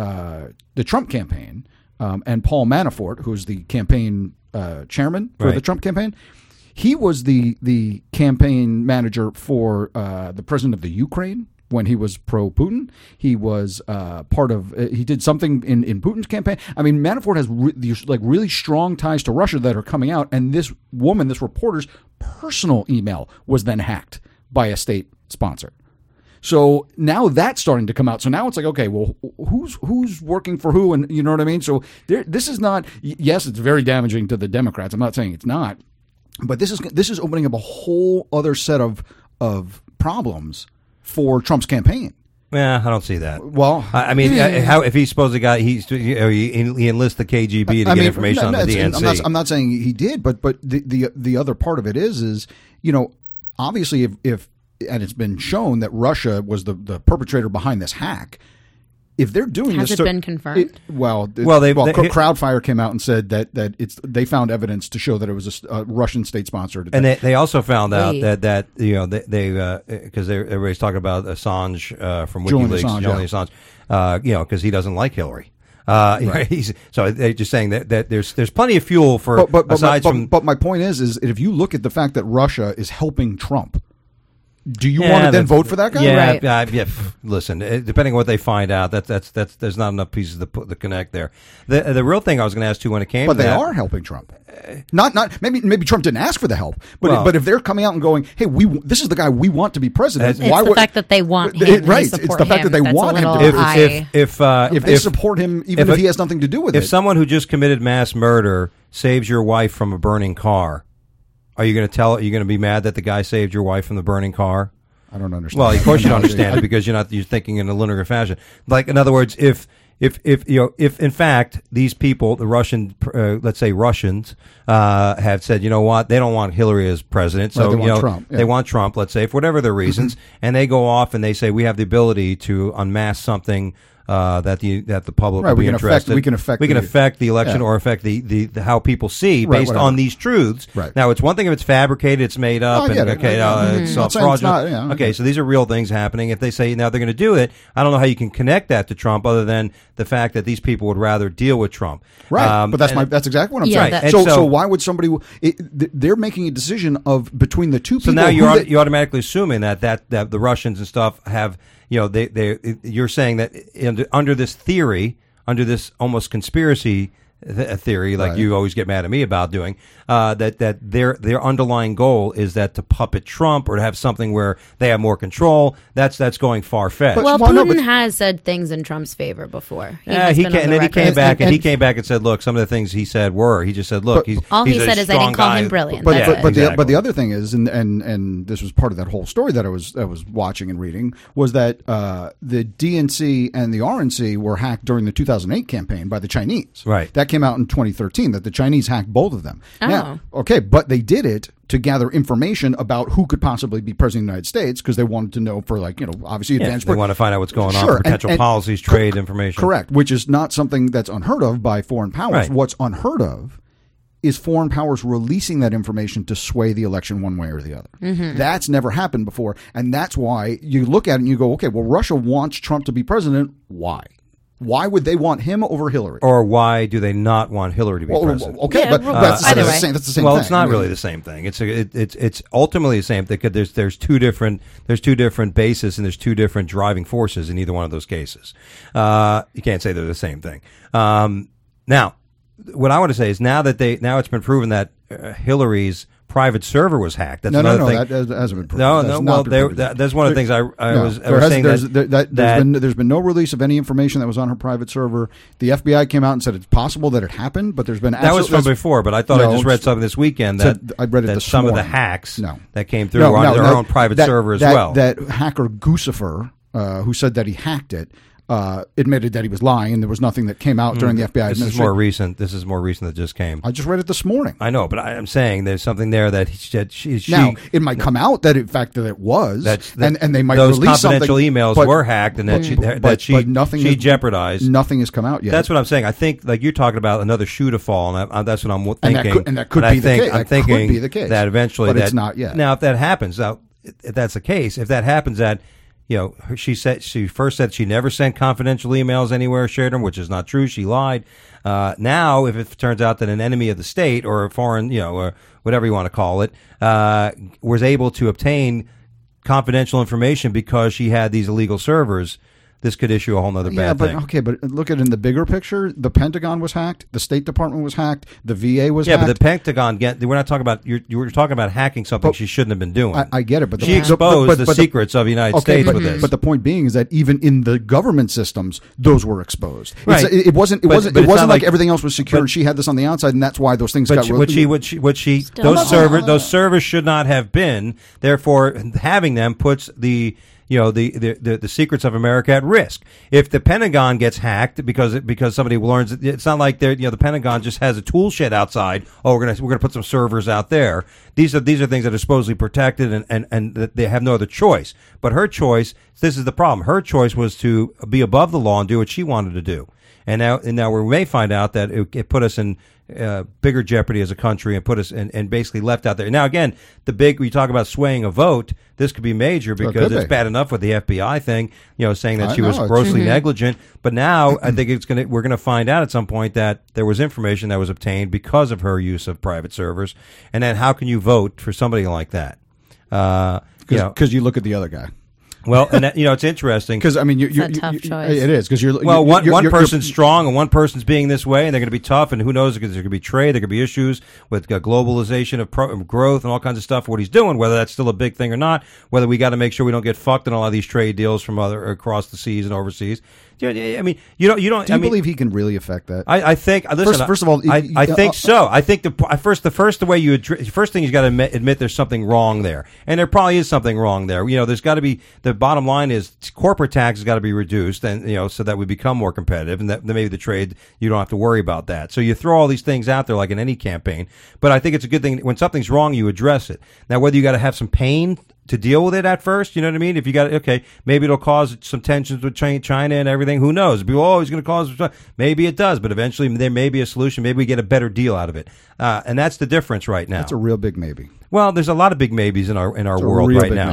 the Trump campaign and Paul Manafort, who's the campaign chairman for the Trump campaign. He was the campaign manager for the president of the Ukraine when he was pro-Putin. He was part of. He did something in Putin's campaign. I mean, Manafort has these really strong ties to Russia that are coming out. And this reporter's personal email was then hacked by a state sponsor. So now that's starting to come out. So now it's like, okay, well, who's working for who, and you know what I mean? So this is not. Yes, it's very damaging to the Democrats. I'm not saying it's not, but this is opening up a whole other set of problems for Trump's campaign. Yeah, I don't see that. Well, I mean, how if he's supposed to he enlists the KGB to get information on the DNC? I'm not saying he did, but the other part of it is obviously if and it's been shown that Russia was the perpetrator behind this hack. If they're doing has this, it been confirmed? Crowdfire came out and said that they found evidence to show that it was a Russian state sponsored. And they also found out that because everybody's talking about Assange from WikiLeaks, Julian Assange, because he doesn't like Hillary. Right. So they're just saying that there's plenty of fuel for But my point is if you look at the fact that Russia is helping Trump. Do you want to then vote for that guy? Yeah, right. Listen, depending on what they find out, that's there's not enough pieces to connect there. The real thing I was going to ask too when it came, but they are helping Trump. Not maybe Trump didn't ask for the help, but if they're coming out and going, hey, this is the guy we want to be president. It's the fact that they want him. Right. It's the fact that they want him to. If they support him, even if he has nothing to do with it. If someone who just committed mass murder saves your wife from a burning car. Are you going to be mad that the guy saved your wife from the burning car? I don't understand. Well, of course you don't understand it because you're thinking in a linear fashion. Like, in other words, if in fact these people, the Russian, let's say Russians, have said, you know what, they don't want Hillary as president, so they want Trump. Yeah. They want Trump, let's say, for whatever their reasons, and they go off and they say we have the ability to unmask something. That the public will be interested. We can affect the election or affect the how people see based on these truths. Right. Now, it's one thing if it's fabricated, it's made up, it's fraudulent. Okay, so these are real things happening. If they say now they're going to do it, I don't know how you can connect that to Trump other than the fact that these people would rather deal with Trump. Right, but that's exactly what I'm saying. Right. So why would somebody? They're making a decision of between the two people. So now you're automatically assuming that the Russians and stuff have. You're saying that under this theory, under this almost conspiracy theory, like you always get mad at me about doing, that their underlying goal is that to puppet Trump or to have something where they have more control. That's going far-fetched. Well, Putin has said things in Trump's favor before. He came back and said, look, some of the things he said he just said, look, all he said is I didn't call him brilliant. But the other thing is, and this was part of that whole story that I was watching and reading, was that the DNC and the RNC were hacked during the 2008 campaign by the Chinese. Right. That came out in 2013, that the Chinese hacked both of them. Oh. Now, okay, but they did it to gather information about who could possibly be president of the United States, because they wanted to know for, obviously advanced. They want to find out what's going on, potential policies, trade information. Correct, which is not something that's unheard of by foreign powers. Right. What's unheard of is foreign powers releasing that information to sway the election one way or the other. Mm-hmm. That's never happened before, and that's why you look at it and you go, okay, well, Russia wants Trump to be president. Why? Why would they want him over Hillary? Or why do they not want Hillary to be president? Okay, but that's the same thing. Well, it's not really the same thing. It's ultimately the same thing. There's two different bases and there's two different driving forces in either one of those cases. You can't say they're the same thing. Now, what I want to say is now it's been proven that Hillary's private server was hacked. That's another thing. That hasn't been proven. That's one of the things I was saying. There's been no release of any information that was on her private server. The FBI came out and said it's possible that it happened, but there's been that was from before. But I thought I just read something this weekend that I read it some morning. of the hacks that came through on their own private server as well. That hacker Guccifer, who said that he hacked it, admitted that he was lying, and there was nothing that came out during the FBI administration. This is more recent that just came. I just read it this morning. I know, but I'm saying there's something there that now it might come out that in fact that it was, and they might those release confidential emails were hacked, and that she jeopardized. Nothing has come out yet. That's what I'm saying. I think like you're talking about another shoe to fall, and that's what I'm thinking. And that could be the case. I'm thinking that eventually, but it's not yet. Now, if that happens, if that's the case, if that happens, that. She first said she never sent confidential emails anywhere, shared them, which is not true. She lied. Now, if it turns out that an enemy of the state or a foreign, or whatever you want to call it, was able to obtain confidential information because she had these illegal servers, this could issue a whole other bad thing. But look at it in the bigger picture. The Pentagon was hacked. The State Department was hacked. The VA was hacked. Yeah, but the Pentagon, we're not talking about, you were talking about hacking something she shouldn't have been doing. I get it. But she exposed the secrets of the United States with this. But the point being is that even in the government systems, those were exposed. Right. It wasn't like everything else was secure. She had this on the outside, and that's why those things got released. Those servers should not have been. Therefore, having them puts the secrets of America at risk. If the Pentagon gets hacked because somebody learns, it's not like the Pentagon just has a tool shed outside. Oh, we're gonna put some servers out there. These are things that are supposedly protected and that they have no other choice. But her choice, this is the problem. Her choice was to be above the law and do what she wanted to do. And now we may find out that it put us in bigger jeopardy as a country and put us and basically left out there. Now, again, we talk about swaying a vote. This could be major because it's bad enough with the FBI thing, saying that she was grossly negligent. But now I think we're going to find out at some point that there was information that was obtained because of her use of private servers. And then how can you vote for somebody like that? Because you look at the other guy. Well, and it's interesting because it's a tough choice. It is because one person's strong and one person's being this way, and they're going to be tough. And who knows? Because there could be trade, there could be issues with globalization of growth and all kinds of stuff. What he's doing, whether that's still a big thing or not, whether we got to make sure we don't get fucked in all of these trade deals from across the seas and overseas. I mean, you don't. Do you believe he can really affect that? I think. Listen, first of all, I think so. I think the first thing he's got to admit there's something wrong there, and there probably is something wrong there. There's got to be. The bottom line is corporate tax has got to be reduced, and so that we become more competitive, and that maybe the trade you don't have to worry about that. So you throw all these things out there like in any campaign, but I think it's a good thing when something's wrong, you address it. Now, whether you got to have some pain to deal with it at first, you know what I mean? If you got maybe it'll cause some tensions with China and everything. Who knows? People, he's going to cause. Maybe it does, but eventually there may be a solution. Maybe we get a better deal out of it, and that's the difference right now. That's a real big maybe. Well, there's a lot of big maybes in our world right now. Yep.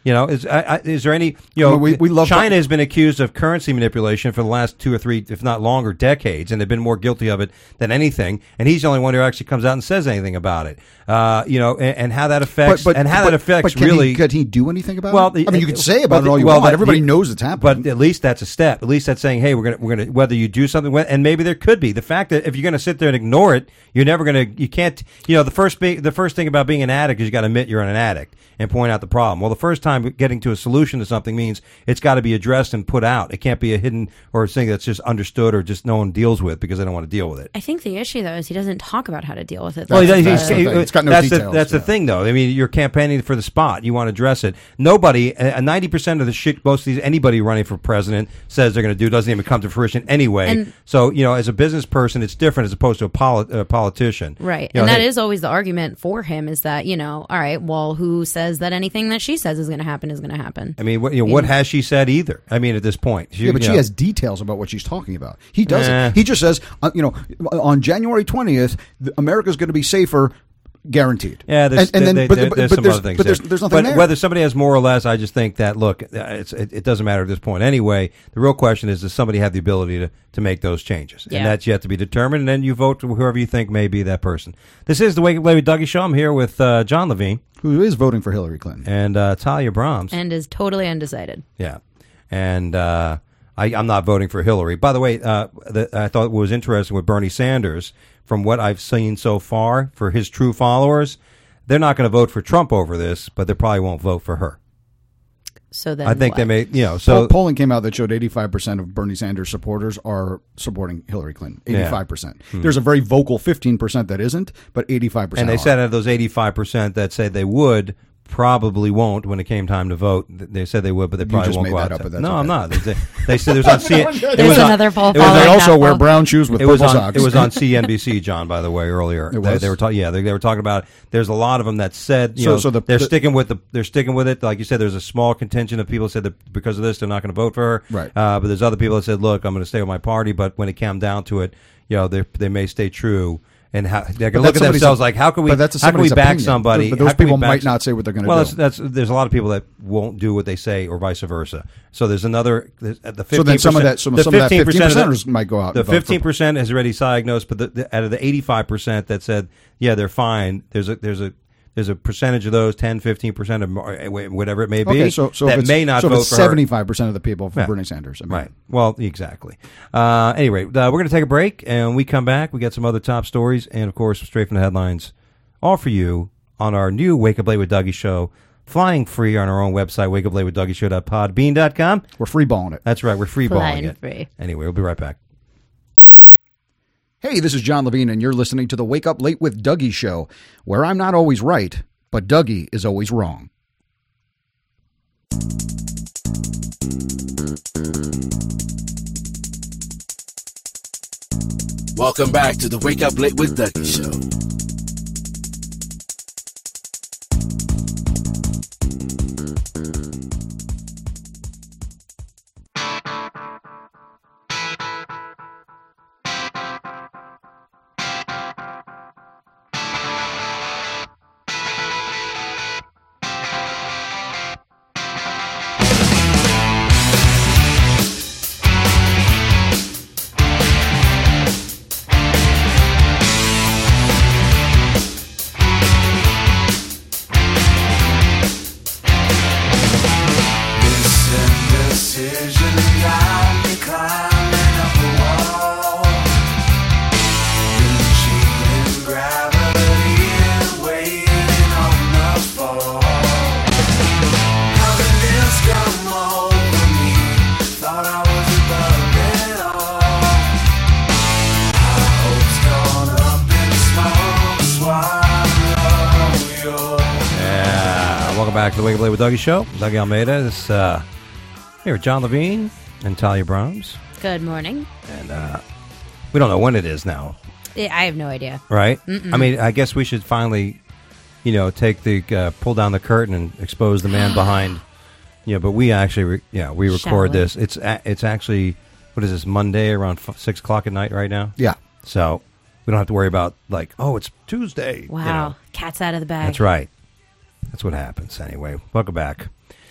You know, is there any? You know, we love China has been accused of currency manipulation for the last 2 or 3, if not longer, decades, and they've been more guilty of it than anything. And he's the only one who actually comes out and says anything about it. You know, and how that affects really. Could he do anything about it? I mean, you could say about it all you want. Everybody knows it's happening. But at least that's a step. At least that's saying, hey, we're gonna whether you do something, and maybe there could be the fact that if you're gonna sit there and ignore it, you're never gonna. You can't. You know, the first thing about being an addict is you got to admit you're an addict and point out the problem. Well, the first time getting to a solution to something means it's got to be addressed and put out. It can't be a hidden or a thing that's just understood or just no one deals with because they don't want to deal with it. I think the issue though is he doesn't talk about how to deal with it. Well, it's got no details. That's the thing, though. I mean, you're campaigning for the spot. You want to address it. Nobody, 90% of the shit most of these anybody running for president says they're going to do doesn't even come to fruition anyway. And so, you know, as a business person, it's different as opposed to a politician. Right. You know, and that is always the argument for him is that, you know, all right, well, who says that anything that she says is going to happen is going to happen? I mean, what has she said either? I mean, at this point. She has details about what she's talking about. He doesn't. He just says, you know, on January 20th, America's going to be safer. Guaranteed. Yeah, there's some other things. But there's nothing there. Whether somebody has more or less, I just think that look, it doesn't matter at this point anyway. The real question is, does somebody have the ability to make those changes? Yeah. And that's yet to be determined. And then you vote for whoever you think may be that person. This is the Wake Up Late with Dougie show. I'm here with John Levine, who is voting for Hillary Clinton, and Talia Brahms, and is totally undecided. Yeah, and I'm not voting for Hillary. By the way, I thought what was interesting with Bernie Sanders. From what I've seen so far, for his true followers, they're not going to vote for Trump over this, but they probably won't vote for her. So then I think they may, you know. So polling came out that showed 85% of Bernie Sanders supporters are supporting Hillary Clinton. 85%. Yeah. There's a very vocal 15% that isn't, but 85%. And they said out of those 85% that said they would, probably won't when it came time to vote. They said they would, but they probably won't go out. No, I'm not. They said there's on CNN. There's another poll. They also wear brown shoes with purple socks. It was on CNBC, John. By the way, earlier they were talking. Yeah, they were talking about. There's a lot of them that said they're sticking with it. Like you said, there's a small contingent of people that said that because of this they're not going to vote for her. Right. But there's other people that said, look, I'm going to stay with my party. But when it came down to it, you know, they may stay true. And how they're going to look at themselves like, how can we back opinion. Somebody? But those people might not say what they're going to do. Well, there's a lot of people that won't do what they say, or vice versa. So there's another the 15%. So then some of that 15% might go out. The 15% has already diagnosed, but out of the 85% that said, yeah, they're fine. There's a percentage of those, 10, 15% of whatever it may be, that may not vote for her. 75% of the people for Bernie Sanders. I mean. Right. Well, exactly. Anyway, we're going to take a break, and when we come back, we got some other top stories, and, of course, straight from the headlines, all for you on our new Wake Up Late with Dougie show, flying free on our own website, wakeuplatewithdougieshow.podbean.com. We're freeballing it. That's right. We're freeballing it. Free. Anyway, we'll be right back. Hey, this is John Levine, and you're listening to the Wake Up Late with Dougie show, where I'm not always right, but Dougie is always wrong. Welcome back to the Wake Up Late with Dougie show. Back to the Wake Up Late with Dougie show. Dougie Almeida. This here, John Levine and Talia Brahms. Good morning. And we don't know when it is now. Yeah, I have no idea. Right? I mean, I guess we should finally, take the pull down the curtain and expose the man behind. Yeah, but we actually, we record this. It's actually, what is this, Monday around 6 o'clock at night right now? Yeah. So we don't have to worry about it's Tuesday. Wow. Cat's out of the bag. That's right. That's what happens. Anyway, welcome back.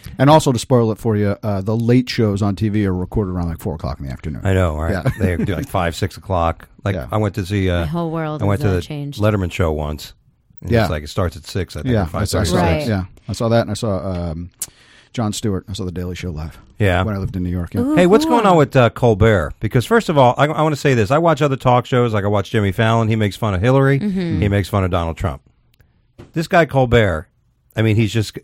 And also to spoil it for you, the late shows on TV are recorded around like 4:00 in the afternoon. I know, right? Yeah. They do like 5, 6 o'clock. Like I went to see my whole world. I went to the changed. Letterman show once. Yeah, it's like it starts at 6. I think. Yeah, 5, I saw, right. Yeah, I saw that, and I saw Jon Stewart. I saw the Daily Show live. Yeah, when I lived in New York. Yeah. Ooh, hey, what's going on with Colbert? Because first of all, I want to say this: I watch other talk shows. Like I watch Jimmy Fallon. He makes fun of Hillary. Mm-hmm. He makes fun of Donald Trump. This guy Colbert, I mean, he's just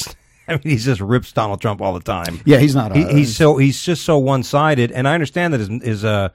rips Donald Trump all the time. Yeah, he's not. He's just so one-sided, and I understand that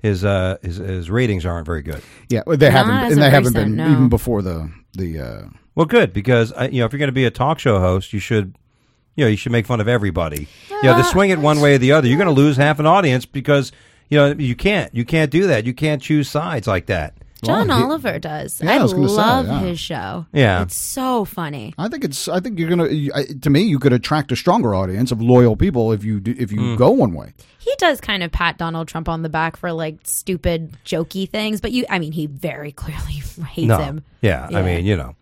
his ratings aren't very good. Yeah, they haven't been no. even before the. Well, good, because if you're going to be a talk show host, you should make fun of everybody. To swing it one way or the other, you're going to lose half an audience because you can't do that. You can't choose sides like that. John Oliver does. Yeah, I love his show. Yeah, it's so funny. I think you're gonna. To me, you could attract a stronger audience of loyal people if you go one way. He does kind of pat Donald Trump on the back for like stupid, jokey things, but he very clearly hates him. Yeah, I mean,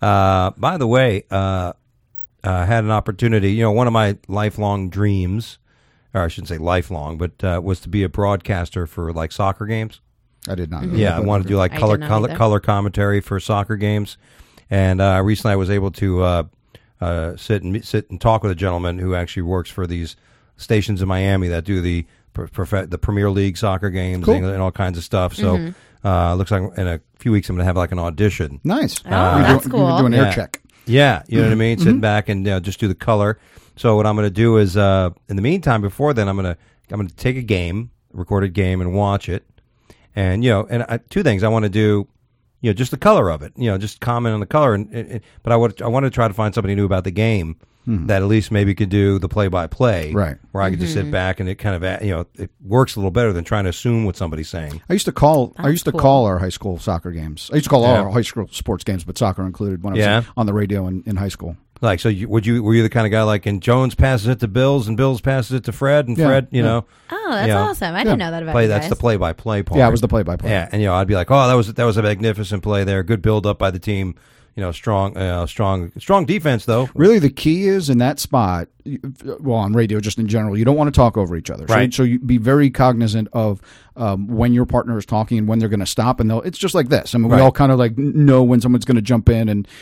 by the way, I had an opportunity. One of my lifelong dreams, or I shouldn't say lifelong, but was to be a broadcaster for like soccer games. I did not know. Yeah, I wanted to do like color commentary for soccer games, and recently I was able to sit and talk with a gentleman who actually works for these stations in Miami that do the Premier League soccer games and all kinds of stuff. So looks like in a few weeks I'm going to have like an audition. Nice. That's cool. You're doing air check. Yeah, you know what I mean? Sitting back and just do the color. So what I'm going to do is, in the meantime, before then, I'm going to take a recorded game, and watch it. And two things I want to do, just the color of it. Just comment on the color. But I want to try to find somebody new about the game that at least maybe could do the play-by-play, right? Where I could just sit back and it kind of it works a little better than trying to assume what somebody's saying. I used to call our high school soccer games. I used to call all our high school sports games, but soccer included, when I was on the radio in high school. Like, so were you the kind of guy like, and Jones passes it to Bills, and Bills passes it to Fred, and Fred, Oh, that's awesome! I didn't know that about you guys. That's the play-by-play part. Yeah, it was the play-by-play. Yeah, and I'd be like, oh, that was a magnificent play there. Good build-up by the team. Strong defense though. Really, the key is in that spot. Well, on radio, just in general, you don't want to talk over each other. Right. So you be very cognizant of when your partner is talking and when they're going to stop. And it's just like this. I mean, we all kind of like know when someone's going to jump in, and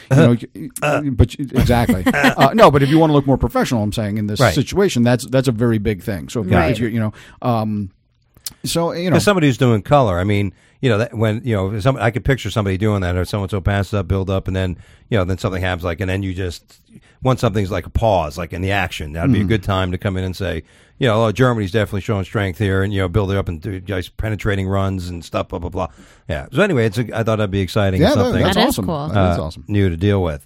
but exactly. No, but if you want to look more professional, I'm saying in this situation, that's a very big thing. So if you're, because somebody who's doing color, I mean. That when I could picture somebody doing that, or someone so passes up, build up, and then then something happens, like, and then you just want something's like a pause, like in the action. That'd be a good time to come in and say, Germany's definitely showing strength here, and build it up and do nice penetrating runs and stuff, blah blah blah. Yeah. So anyway, I thought that'd be exciting. Yeah, something that's awesome. Cool. That's awesome. New to deal with.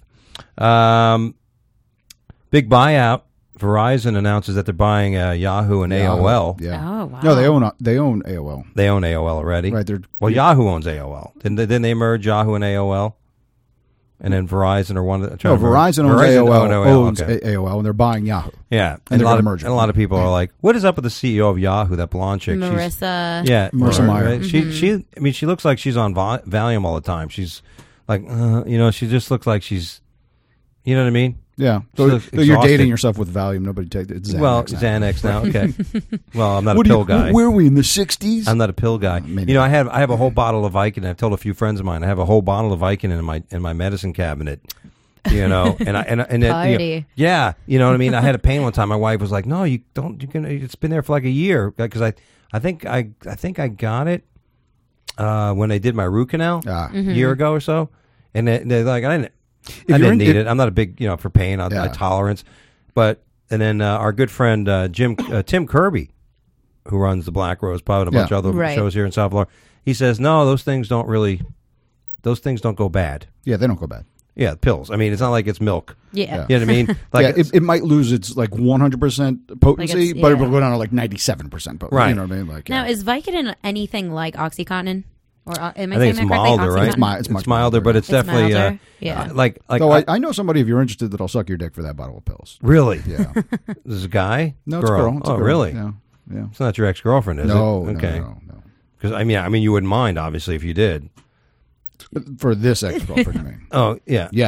Big buyout. Verizon announces that they're buying Yahoo and AOL. Yeah. Oh, wow. No, they own AOL. They own AOL already. Right. Yahoo owns AOL. Didn't they merge Yahoo and AOL? And then Verizon or one of the... No, Verizon owns AOL, and they're buying Yahoo. Yeah. And they're going to merge it. And a lot of people are like, what is up with the CEO of Yahoo, that blonde chick? Marissa. Marissa Mayer. Right? She looks like she's on Valium all the time. She's like, she just looks like she's... You know what I mean? Yeah. So you're dating yourself with Valium. Nobody take it. Xanax. Well, Xanax now. Okay. Well, I'm not a pill guy. Where are we in the 60s? I'm not a pill guy. I have a whole bottle of Vicodin. I've told a few friends of mine I have a whole bottle of Vicodin in my medicine cabinet. And Party. yeah, you know what I mean. I had a pain one time. My wife was like, "No, you don't. You can. It's been there for like a year because I think I got it when they did my root canal a year ago or so, and they're like, I didn't need it. I'm not a big, for pain, I tolerance. But, and then our good friend Tim Kirby, who runs the Black Rose Pub and a bunch of other shows here in South Florida, he says, no, those things don't go bad. Yeah, they don't go bad. Yeah, pills. I mean, it's not like it's milk. Yeah. You know what I mean? Like it might lose its like 100% potency, but it will go down to like 97% potency. Right. You know what I mean? Like, now, is Vicodin anything like OxyContin? Or am I think saying it's that milder, right? It's much milder, but it's definitely milder. Yeah. like. So I know somebody, if you're interested, that'll suck your dick for that bottle of pills. Really? Yeah. This is a guy? No, it's a girl. It's a girl. Really? Yeah. It's not your ex-girlfriend, is it? Okay. No. Because I mean, you wouldn't mind, obviously, if you did. For this ex-girlfriend, I mean. Oh yeah. Yeah.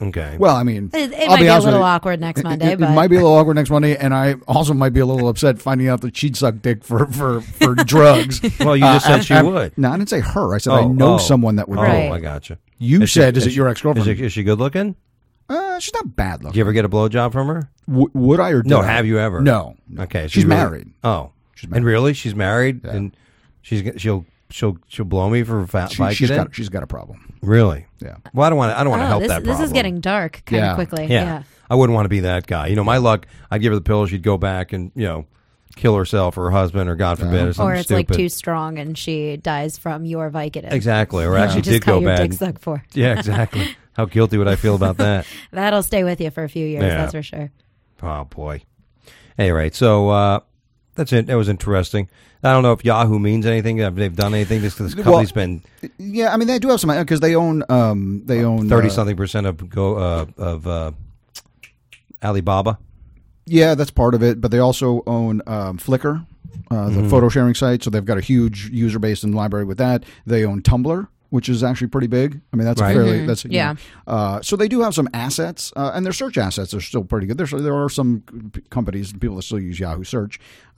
Okay. Well, I mean, it might be a little awkward next Monday. It might be a little awkward next Monday, and I also might be a little upset finding out that she'd suck dick for drugs. Well, you just said she would. No, I didn't say her. I said I know someone that would. Right. I gotcha. You said, is it your ex-girlfriend? Is she good looking? She's not bad looking. Did you ever get a blowjob from her? Would I or did I? Have you ever? No. Okay. She's married. Oh. She's married. And really? She's married? Yeah. And she'll blow me for Vicodin? She's got a problem. Really? Yeah. Well, I don't want to help that problem. This is getting dark kind of quickly. Yeah. I wouldn't want to be that guy. My luck, I'd give her the pill, she'd go back and, kill herself or her husband or God forbid or something Or it's stupid. like too strong and she dies from your Vicodin. Exactly. Or actually did go bad. Dick suck for. Yeah, exactly. How guilty would I feel about that? That'll stay with you for a few years, that's for sure. Oh, boy. Anyway, so that's it. That was interesting. I don't know if Yahoo means anything. If they've done anything. This company's been. Yeah, I mean they do have some because they own 30-something% of Alibaba. Yeah, that's part of it. But they also own Flickr, the photo sharing site. So they've got a huge user base and library with that. They own Tumblr, which is actually pretty big. I mean, that's fairly. That's so they do have some assets, and their search assets are still pretty good. There are some companies and people that still use Yahoo Search.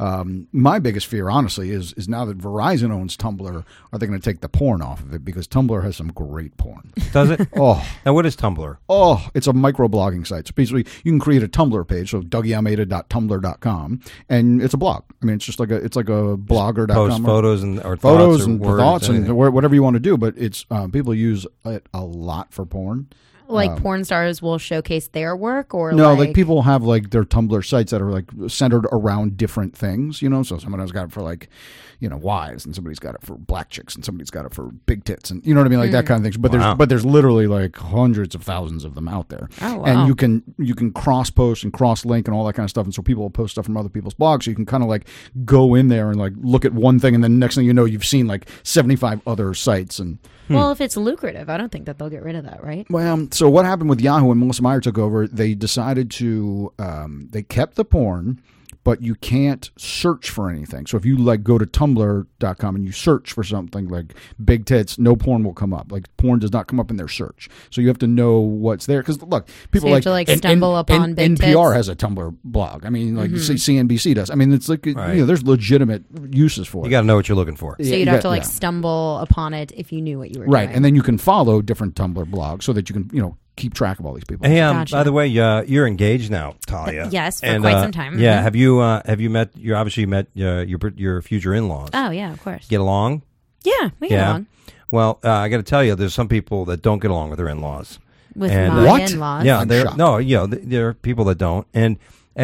My biggest fear, honestly, is now that Verizon owns Tumblr, are they going to take the porn off of it? Because Tumblr has some great porn. Does it? Oh, now what is Tumblr? Oh, it's a microblogging site. So basically, you can create a Tumblr page, so DougieAlmeida.tumblr.com, and it's a blog. I mean, it's like a blogger.com. Post photos and thoughts and whatever you want to do, but it's people use it a lot for porn. Like porn stars will showcase their work, or like people have like their Tumblr sites that are like centered around different things. So someone has got it for like, wives, and somebody's got it for black chicks, and somebody's got it for big tits, and you know what I mean, like that kind of things. But there's literally like hundreds of thousands of them out there. Oh, wow. And you can cross post and cross link and all that kind of stuff, and so people will post stuff from other people's blogs, so you can kind of like go in there and like look at one thing, and then next thing you know, you've seen like 75 other sites. And well, if it's lucrative, I don't think that they'll get rid of that, right? Well, so what happened with Yahoo when Melissa Meyer took over, they decided to, they kept the porn, but you can't search for anything. So if you like go to Tumblr.com and you search for something like big tits, no porn will come up. Like porn does not come up in their search. So you have to know what's there. Because look, people have to stumble upon big tits. NPR has a Tumblr blog. I mean, like CNBC does. I mean, it's like, there's legitimate uses for it. You got to know what you're looking for. So you'd have to stumble upon it if you knew what you were doing. Right. And then you can follow different Tumblr blogs so that you can, keep track of all these people. Hey, by the way, you're engaged now, Talia. Yes, for quite some time. Yeah, have you met? You obviously met your future in-laws. Oh yeah, of course. Get along? Yeah, we get along. Well, I got to tell you, there's some people that don't get along with their in-laws. With my in-laws? Yeah, there are people that don't, and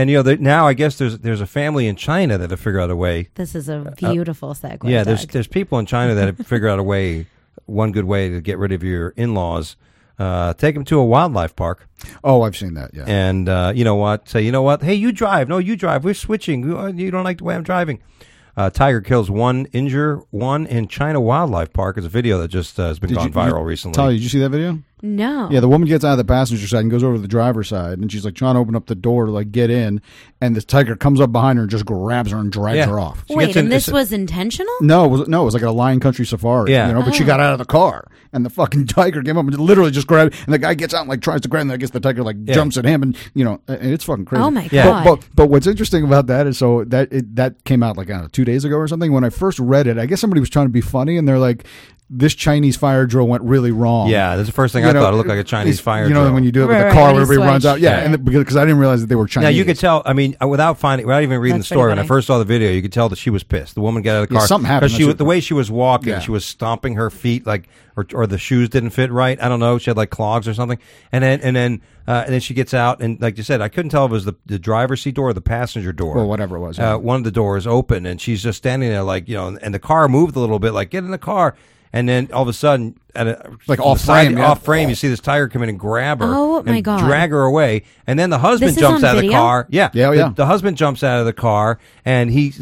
now I guess there's a family in China that have figured out a way. This is a beautiful segue. Yeah, there's people in China that have figured out a way. One good way to get rid of your in-laws. Take them to a wildlife park. Oh, I've seen that, yeah. And you know what? Say, hey, you drive. No, you drive. We're switching. You don't like the way I'm driving. Tiger kills one, injure one in China Wildlife Park. It's a video that just has been gone viral recently. Talia, did you see that video? No. Yeah, the woman gets out of the passenger side and goes over to the driver's side, and she's like trying to open up the door to like get in, and the tiger comes up behind her and just grabs her and drags her off. Wait, and this was intentional? No, it was like a Lion Country safari. Yeah. But she got out of the car, and the fucking tiger came up and literally just grabbed, and the guy gets out and like tries to grab him, and I guess the tiger like jumps at him, and and it's fucking crazy. Oh my God. But what's interesting about that is that came out like 2 days ago or something. When I first read it, I guess somebody was trying to be funny, and they're like, this Chinese fire drill went really wrong. Yeah, that's the first thing I thought. It looked like a Chinese fire drill. When you do it with the car, everybody runs out. Yeah, and because I didn't realize that they were Chinese. Now, you could tell, I mean, without even reading the story, when I first saw the video, you could tell that she was pissed. The woman got out of the car. Something happened. Because the way she was walking, she was stomping her feet, like, or the shoes didn't fit right. I don't know. She had like clogs or something. And then she gets out, and like you said, I couldn't tell if it was the driver's seat door or the passenger door. Well, whatever it was. One of the doors open, and she's just standing there like, and the car moved a little bit, like, get in the car. And then all of a sudden, off frame, you see this tiger come in and grab her, and drag her away. And then the husband jumps out of the car. Yeah. The husband jumps out of the car, and he's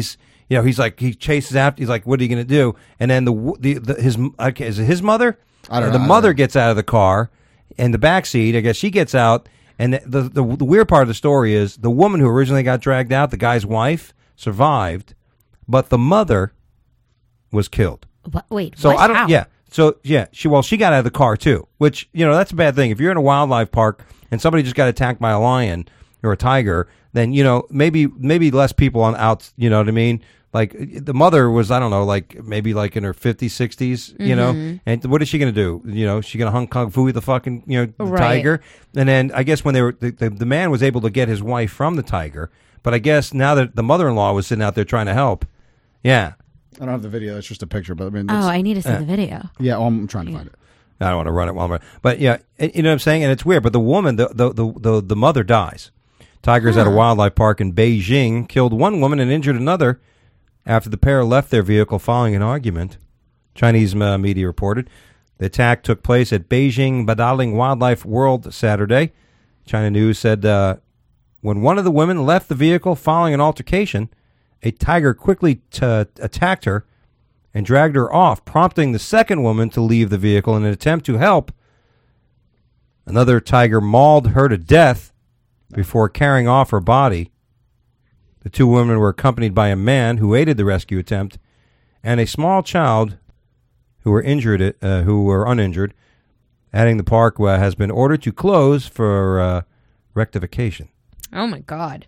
like, he chases after. He's like, what are you going to do? And then is it his mother? I don't know. The mother gets out of the car in the back seat. I guess she gets out. And the weird part of the story is the woman who originally got dragged out, the guy's wife, survived, but the mother was killed. Wait. So what? I don't. How? Yeah. So yeah, she got out of the car too, which that's a bad thing. If you're in a wildlife park and somebody just got attacked by a lion or a tiger, then maybe less people on out. You know what I mean? Like the mother was, I don't know, like maybe like in her 50s, 60s, and what is she going to do? She going to kung fu the fucking, the tiger. And then I guess when they were, the man was able to get his wife from the tiger, but I guess now that the mother-in-law was sitting out there trying to help. Yeah. I don't have the video. It's just a picture, but I mean, I need to see the video. Yeah. I'm trying to find it. I don't want to run it while I'm running. But yeah, you know what I'm saying? And it's weird, but the woman, the mother dies. Tigers at a wildlife park in Beijing killed one woman and injured another after the pair left their vehicle following an argument. Chinese media reported. The attack took place at Beijing Badaling Wildlife World Saturday. China News said when one of the women left the vehicle following an altercation, a tiger quickly attacked her and dragged her off, prompting the second woman to leave the vehicle in an attempt to help. Another tiger mauled her to death before carrying off her body. The two women were accompanied by a man who aided the rescue attempt and a small child who were uninjured. Adding the park has been ordered to close for rectification. Oh, my God.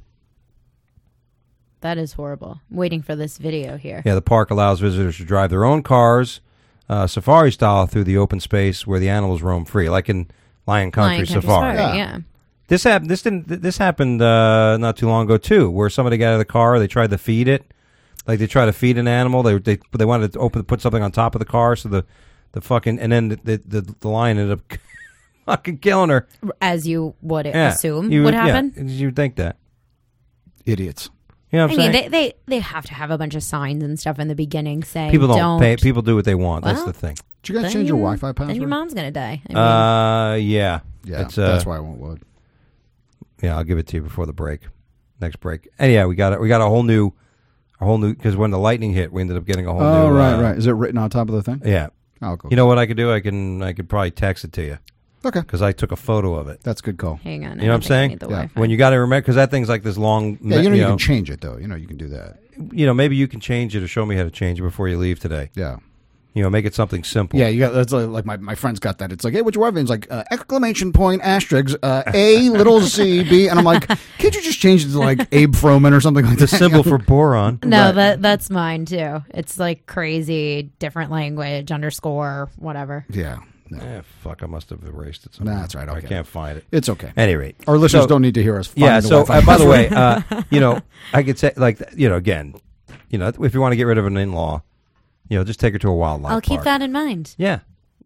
That is horrible. I'm waiting for this video here. Yeah, the park allows visitors to drive their own cars, safari style, through the open space where the animals roam free, like in Lion Country Safari. Yeah. This happened not too long ago too, where somebody got out of the car. They tried to feed it, like they tried to feed an animal. They wanted to put something on top of the car, so the fucking and then the lion ended up fucking killing her. As you would assume would happen. Yeah, you would think that. Idiots. You know what I'm saying? They have to have a bunch of signs and stuff in the beginning saying people don't pay. People do what they want. That's the thing. Did you guys change your Wi-Fi password? Then your mom's gonna die. Yeah. That's why I won't load. Yeah, I'll give it to you before the break. Next break. And yeah, we got a whole new because when the lightning hit, we ended up getting a whole new. Oh, right. Is it written on top of the thing? Yeah. Oh, cool. You know what I could do? I could probably text it to you. Okay. Because I took a photo of it. That's a good call. Hang on. You know what I'm saying? Yeah. When you got to remember, because that thing's like this long. Yeah, you can change it though. You can do that. Maybe you can change it or show me how to change it before you leave today. Yeah. Make it something simple. Yeah, you got that's like my friend's got that. It's like, hey, what's your wife? And it's like exclamation point asterisk A little Z B, and I'm like, can't you just change it to like Abe Froman or something like that? The symbol for boron. No, that's mine too. It's like crazy, different language, underscore, whatever. Yeah. No. Fuck, I must have erased it somewhere. Nah, that's right. I can't find it. It's okay. At any rate. Our listeners don't need to hear us find the Wi-Fi by the way, I could say, again, if you want to get rid of an in-law, just take her to a wildlife I'll keep park. that in mind. Yeah.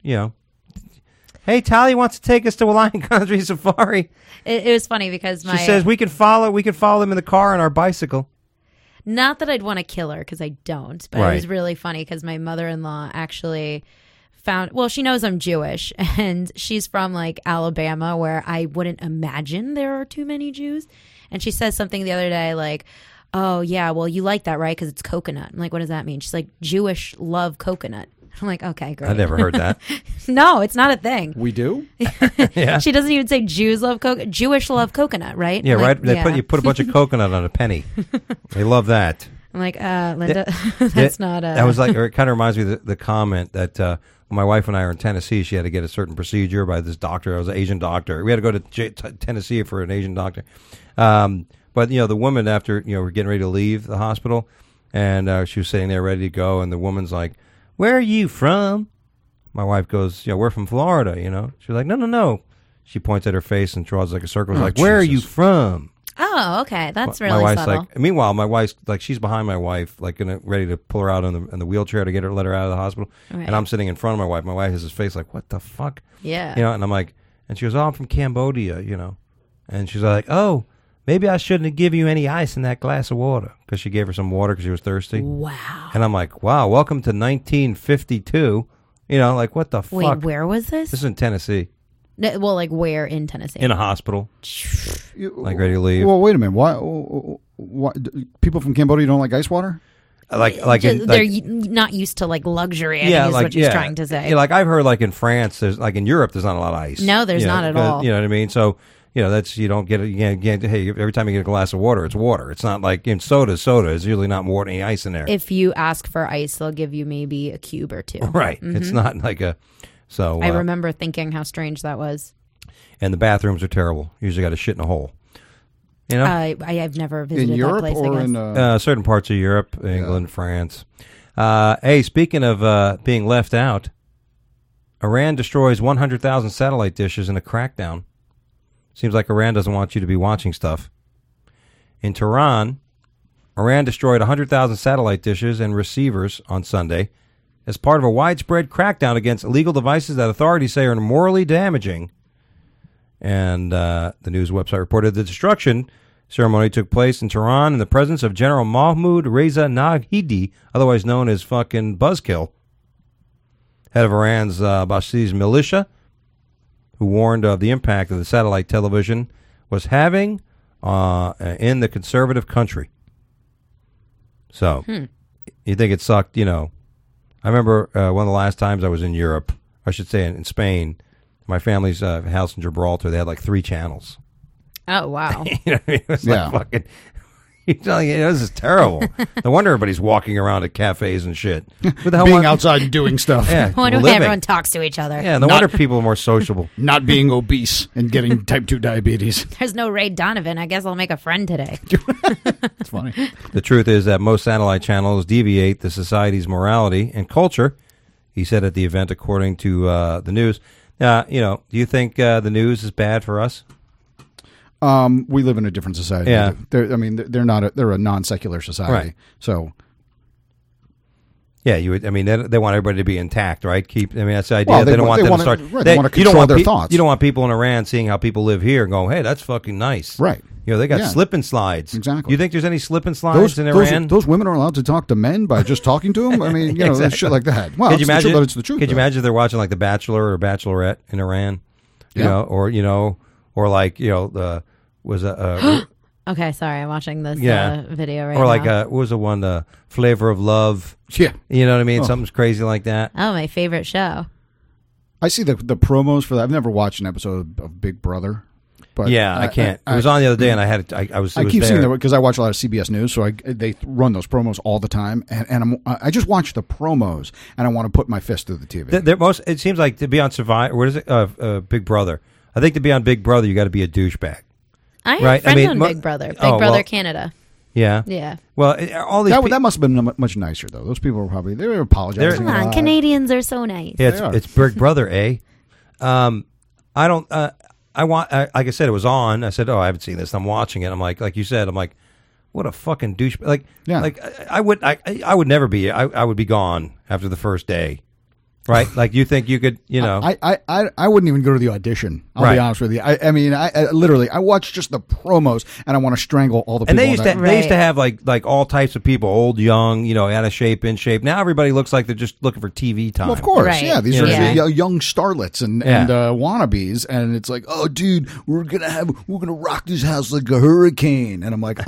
Hey, Tally wants to take us to a Lion Country Safari. It was funny because she says we can follow them in the car on our bicycle. Not that I'd want to kill her because I don't, but It was really funny because my mother-in-law actually she knows I'm Jewish, and she's from like Alabama, where I wouldn't imagine there are too many Jews. And she says something the other day like, oh yeah, well you like that, right? Because it's coconut. I'm like, what does that mean? She's like, Jewish love coconut. I'm like, okay, great. I never heard that. No, it's not a thing. We do? Yeah. She doesn't even say Jews love coconut. Jewish love coconut, right? Yeah, right. You put a bunch of coconut on a penny. They love that. I'm like, Linda, that's not a... That was like, or it kind of reminds me of the comment that when my wife and I were in Tennessee, she had to get a certain procedure by this doctor. I was an Asian doctor. We had to go to Tennessee for an Asian doctor. But, the woman, after, we're getting ready to leave the hospital, and she was sitting there ready to go, and the woman's like, where are you from? My wife goes, we're from Florida, She's like, no. She points at her face and draws like a circle. She's like, where are you from? Oh, okay. That's really my wife's subtle. Like, meanwhile, my wife's like, she's behind my wife, like ready to pull her out in the wheelchair to let her out of the hospital. Right. And I'm sitting in front of my wife. My wife has his face like, what the fuck? Yeah. And I'm like, and she goes, oh, I'm from Cambodia, And she's like, oh, maybe I shouldn't have given you any ice in that glass of water, because she gave her some water because she was thirsty. Wow. And I'm like, wow, welcome to 1952. Like, what the fuck? Wait, where was this? This is in Tennessee. No, well, like where in Tennessee? In a hospital. Like ready to leave. Well, wait a minute. Why people from Cambodia don't like ice water? They're not used to like luxury. I think is what she's trying to say. Yeah, like I've heard, like in France, there's like in Europe, there's not a lot of ice. No, there's not at all. You know what I mean? So that's you don't get it. Hey, every time you get a glass of water, it's water. It's not like in soda. It's usually not more than any ice in there. If you ask for ice, they'll give you maybe a cube or two. Right. Mm-hmm. It's not like a. So I remember thinking how strange that was. And the bathrooms are terrible. You usually got to shit in a hole. I've never visited in Europe that place. Or in certain parts of Europe, England, France. Hey, speaking of being left out, Iran destroys 100,000 satellite dishes in a crackdown. Seems like Iran doesn't want you to be watching stuff. In Tehran, Iran destroyed 100,000 satellite dishes and receivers on Sunday as part of a widespread crackdown against illegal devices that authorities say are morally damaging. And the news website reported the destruction ceremony took place in Tehran in the presence of General Mahmoud Reza Nahidi, otherwise known as fucking Buzzkill, head of Iran's Ba'athist militia, who warned of the impact of the satellite television was having in the conservative country. So, you think it sucked, I remember one of the last times I was in Europe, I should say in Spain, my family's house in Gibraltar, they had like 3 channels. Oh, wow. You know what I mean? It was like fucking... this is terrible. No wonder everybody's walking around at cafes and shit. Being outside and doing stuff. Yeah, I wonder why everyone talks to each other. Yeah, no wonder people are more sociable. Not being obese and getting type 2 diabetes. There's no Ray Donovan. I guess I'll make a friend today. It's funny. The truth is that most satellite channels deviate the society's morality and culture, he said at the event, according to the news. Do you think the news is bad for us? We live in a different society. Yeah. They're a non-secular society. Right. So. Yeah, they want everybody to be intact, right? That's the idea. Well, they don't want them to start. Right, they want to control their thoughts. You don't want people in Iran seeing how people live here and going, hey, that's fucking nice. Right. They got slip and slides. Exactly. You think there's any slip and slides in Iran? Those women are allowed to talk to men by just talking to them? I mean, exactly. Shit like that. Well, could you imagine, but it's the truth. Could you imagine if they're watching like The Bachelor or Bachelorette in Iran? Or like, was a... Okay, sorry, I'm watching this video right now. Or like, what was the one, Flavor of Love? Yeah. You know what I mean? Something's crazy like that. Oh, my favorite show. I see the promos for that. I've never watched an episode of Big Brother. But yeah, I can't. It was on the other day, and I keep seeing that because I watch a lot of CBS News, so they run those promos all the time, and I just watch the promos, and I want to put my fist through the TV. It seems like to be on Survivor, what is it? Big Brother. I think to be on Big Brother, you got to be a douchebag. I have friends on Big Brother. Big Brother Canada. Yeah. Yeah. Well, all these that must have been much nicer though. Those people were they were apologizing. Come on, Canadians are so nice. Yeah, it's Big Brother, eh? I don't. I want. Like I said, it was on. I said, "Oh, I haven't seen this." I'm watching it. I'm like you said, I'm like, what a fucking douche. Like, I would never be. I would be gone after the first day. Right? Like, you think you could, I wouldn't even go to the audition. I'll be honest with you. I mean, I literally, I watch just the promos, and I want to strangle all the people. And they used to have, like all types of people, old, young, out of shape, in shape. Now everybody looks like they're just looking for TV time. Well, of course, right. yeah. These are young starlets and wannabes, and it's like, oh, dude, we're gonna rock this house like a hurricane. And I'm like,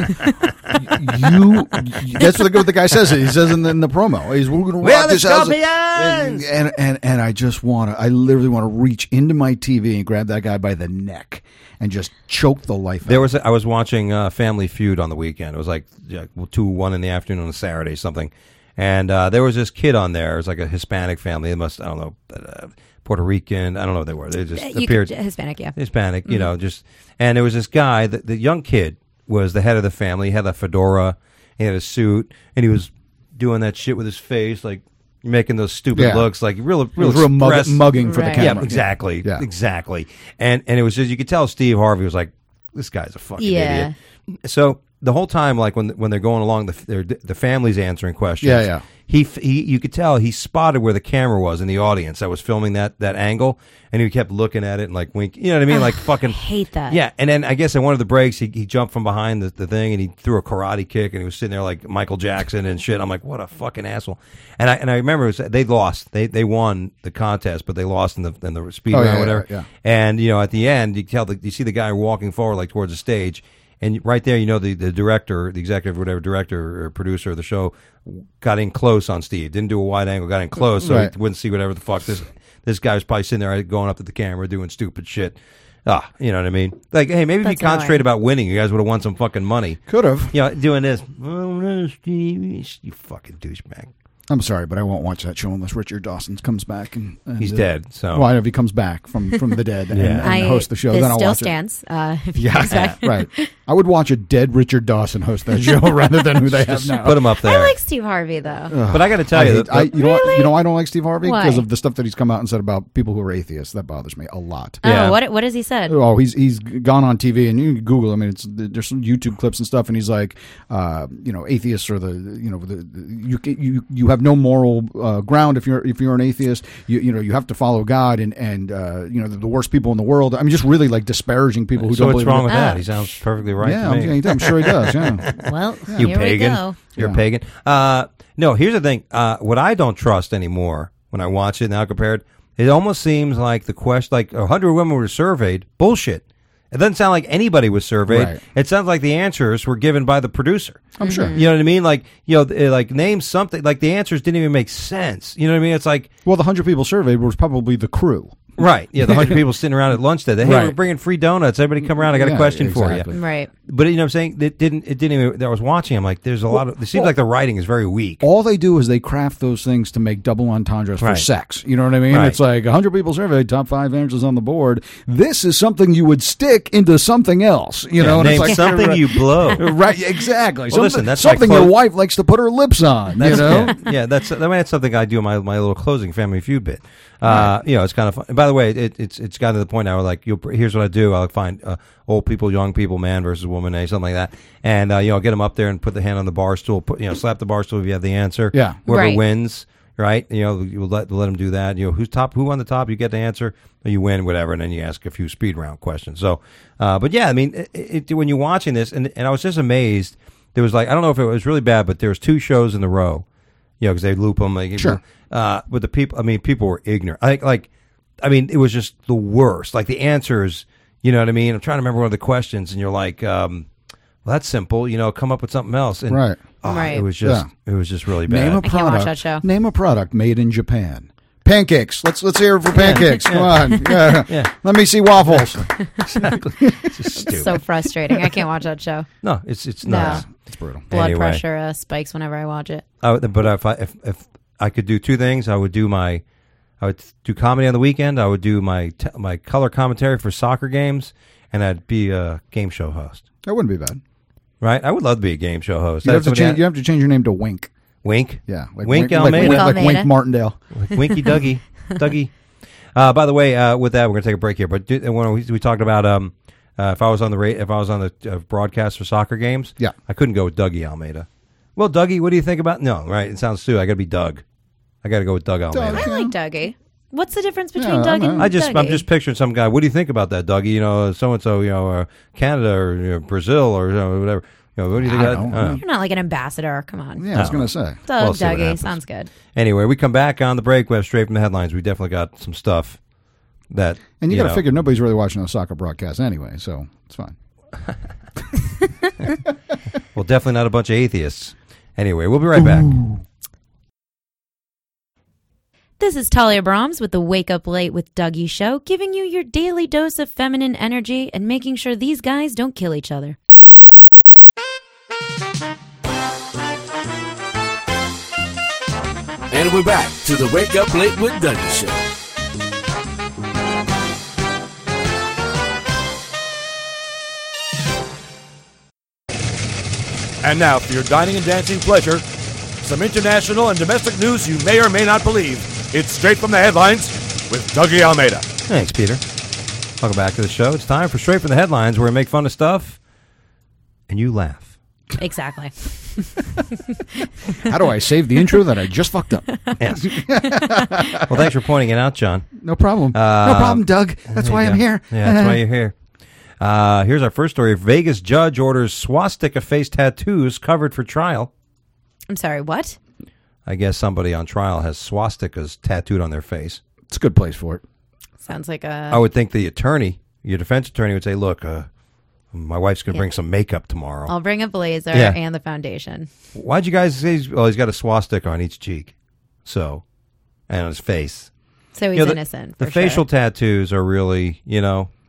that's what the guy says. He says in the promo, we're gonna rock this house. And I literally want to reach into my TV and grab that guy by the neck and just choke the life out of him. I was watching Family Feud on the weekend. It was like 1 in the afternoon on a Saturday, something. And there was this kid on there. It was like a Hispanic family. They must, I don't know, Puerto Rican. I don't know what they were. They just appeared. Hispanic, yeah. Hispanic, and there was this guy, the young kid was the head of the family. He had a fedora, he had a suit, and he was doing that shit with his face, like, making those stupid looks, like real mugging for the camera. Yeah, exactly, exactly. And it was just, you could tell Steve Harvey was like, this guy's a fucking idiot. So the whole time, like when they're going along, the family's answering questions. You could tell he spotted where the camera was in the audience that was filming that angle, and he kept looking at it and like wink. You know what I mean? Like fucking. I hate that. Yeah, and then I guess in one of the breaks he jumped from behind the thing and he threw a karate kick and he was sitting there like Michael Jackson and shit. I'm like, what a fucking asshole. And I remember they lost. They won the contest, but they lost in the speed round or whatever. Yeah. And at the end you see the guy walking forward like towards the stage. And right there, the director, the executive, whatever director or producer of the show, got in close on Steve. Didn't do a wide angle, got in close so he wouldn't see whatever the fuck this guy was probably sitting there going up to the camera doing stupid shit. You know what I mean? Like, hey, maybe if you concentrate about winning, you guys would have won some fucking money. Could have. You know, doing this. Oh, no, Steve, you fucking douchebag. I'm sorry, but I won't watch that show unless Richard Dawson comes back and he's dead. So well, if he comes back from the dead and host the show, then I'll watch stands, it. Yeah, right. I would watch a dead Richard Dawson host that show rather than who they have now. Put him up there. I like Steve Harvey though, but I got to tell you, you know, I don't like Steve Harvey because of the stuff that he's come out and said about people who are atheists. That bothers me a lot. Yeah. What has he said? Oh, he's gone on TV and you can Google. I mean, there's some YouTube clips and stuff, and he's like, atheists are you have no moral ground if you're an atheist. You have to follow God and the worst people in the world. I mean, just really like disparaging people who don't believe. So what's wrong with that? He sounds perfectly right. Yeah, to me. I'm sure he does. Yeah. Well, you here pagan. We go. You're pagan. No, here's the thing. What I don't trust anymore when I watch it now compared, it almost seems like the question, like 100 women were surveyed. Bullshit. It doesn't sound like anybody was surveyed. Right. It sounds like the answers were given by the producer. I'm sure. You know what I mean? Like, like name something. Like the answers didn't even make sense. You know what I mean? It's like, well, the 100 people surveyed was probably the crew. Right. Yeah, the 100 people sitting around at lunch today. Hey, we're bringing free donuts. Everybody come around. I got a question for you. Right. But you know what I'm saying? It didn't even, I was watching, I'm like, there's a lot of, it seems like the writing is very weak. All they do is they craft those things to make double entendres for sex. You know what I mean? Right. It's like 100 people surveyed, top 5 answers on the board. This is something you would stick into something else. You know? And name it's like, something you blow. Right, exactly. Well, listen, that's something your wife likes to put her lips on. You know? That's something I do in my little closing Family Feud bit. It's kind of fun. And by the way, it's gotten to the point now where like here's what I do. I'll find old people, young people, man versus woman, something like that, and I'll get them up there and put the hand on the bar stool, slap the bar stool if you have the answer. Yeah, whoever wins, right? You let them do that. Who on the top, you get the answer, you win, whatever, and then you ask a few speed round questions. So, but yeah, I mean, when you're watching this, and I was just amazed. There was like, I don't know if it was really bad, but there was 2 shows in a row, because they loop them. Like, sure. With the people, I mean, people were ignorant. I mean, it was just the worst. Like the answers, you know what I mean? I'm trying to remember one of the questions, and you're like, well, that's simple. Come up with something else. And, right. It was just really bad. Name a product. I can't watch that show. Name a product made in Japan. Pancakes. Let's hear it for pancakes. Come on. Yeah. Let me see waffles. Exactly. It's just stupid. So frustrating. I can't watch that show. No, it's nuts. No. It's brutal. Blood pressure spikes whenever I watch it. But if I could do 2 things, I would do comedy on the weekend. I would do my color commentary for soccer games, and I'd be a game show host. That wouldn't be bad, right? I would love to be a game show host. You have to change your name to Wink. Wink? Yeah, like Wink Almeida, like Wink Martindale, like Winky Dougie. By the way, with that, we're gonna take a break here. But when we talked about if I was on the broadcast for soccer games, I couldn't go with Dougie Almeida. Well, Dougie, what do you think about? No, right? It sounds stupid. I got to be Doug. I got to go with Doug Almeida. I like Dougie. What's the difference between Doug and Dougie? I'm just picturing some guy. What do you think about that, Dougie? So and so, Canada or Brazil or whatever. What do you think? You're not like an ambassador. Come on. Yeah, I was going to say. Doug, Dougie sounds good. Anyway, we come back on the break. We have straight from the headlines. We definitely got some stuff that. And you got to figure nobody's really watching a soccer broadcast anyway, so it's fine. Well, definitely not a bunch of atheists. Anyway, we'll be right back. This is Talia Brahms with the Wake Up Late with Dougie show, giving you your daily dose of feminine energy and making sure these guys don't kill each other. And we're back to the Wake Up Late with Dougie show. And now for your dining and dancing pleasure, some international and domestic news you may or may not believe. It's Straight from the Headlines with Dougie Almeida. Thanks, Peter. Welcome back to the show. It's time for Straight from the Headlines, where we make fun of stuff and you laugh. Exactly. How do I save the intro that I just fucked up? Yes. Well, thanks for pointing it out, John. No problem. No problem, Doug. That's why I'm here. Yeah, that's why you're here. Here's our first story. Vegas judge orders swastika face tattoos covered for trial. I'm sorry, what? I guess somebody on trial has swastikas tattooed on their face. It's a good place for it. Sounds like a... I would think the attorney, your defense attorney, would say, look, my wife's going to bring some makeup tomorrow. I'll bring a blazer and the foundation. Why'd you guys say, well, he's got a swastika on each cheek. So, and on his face. So he's innocent. The facial tattoos are really,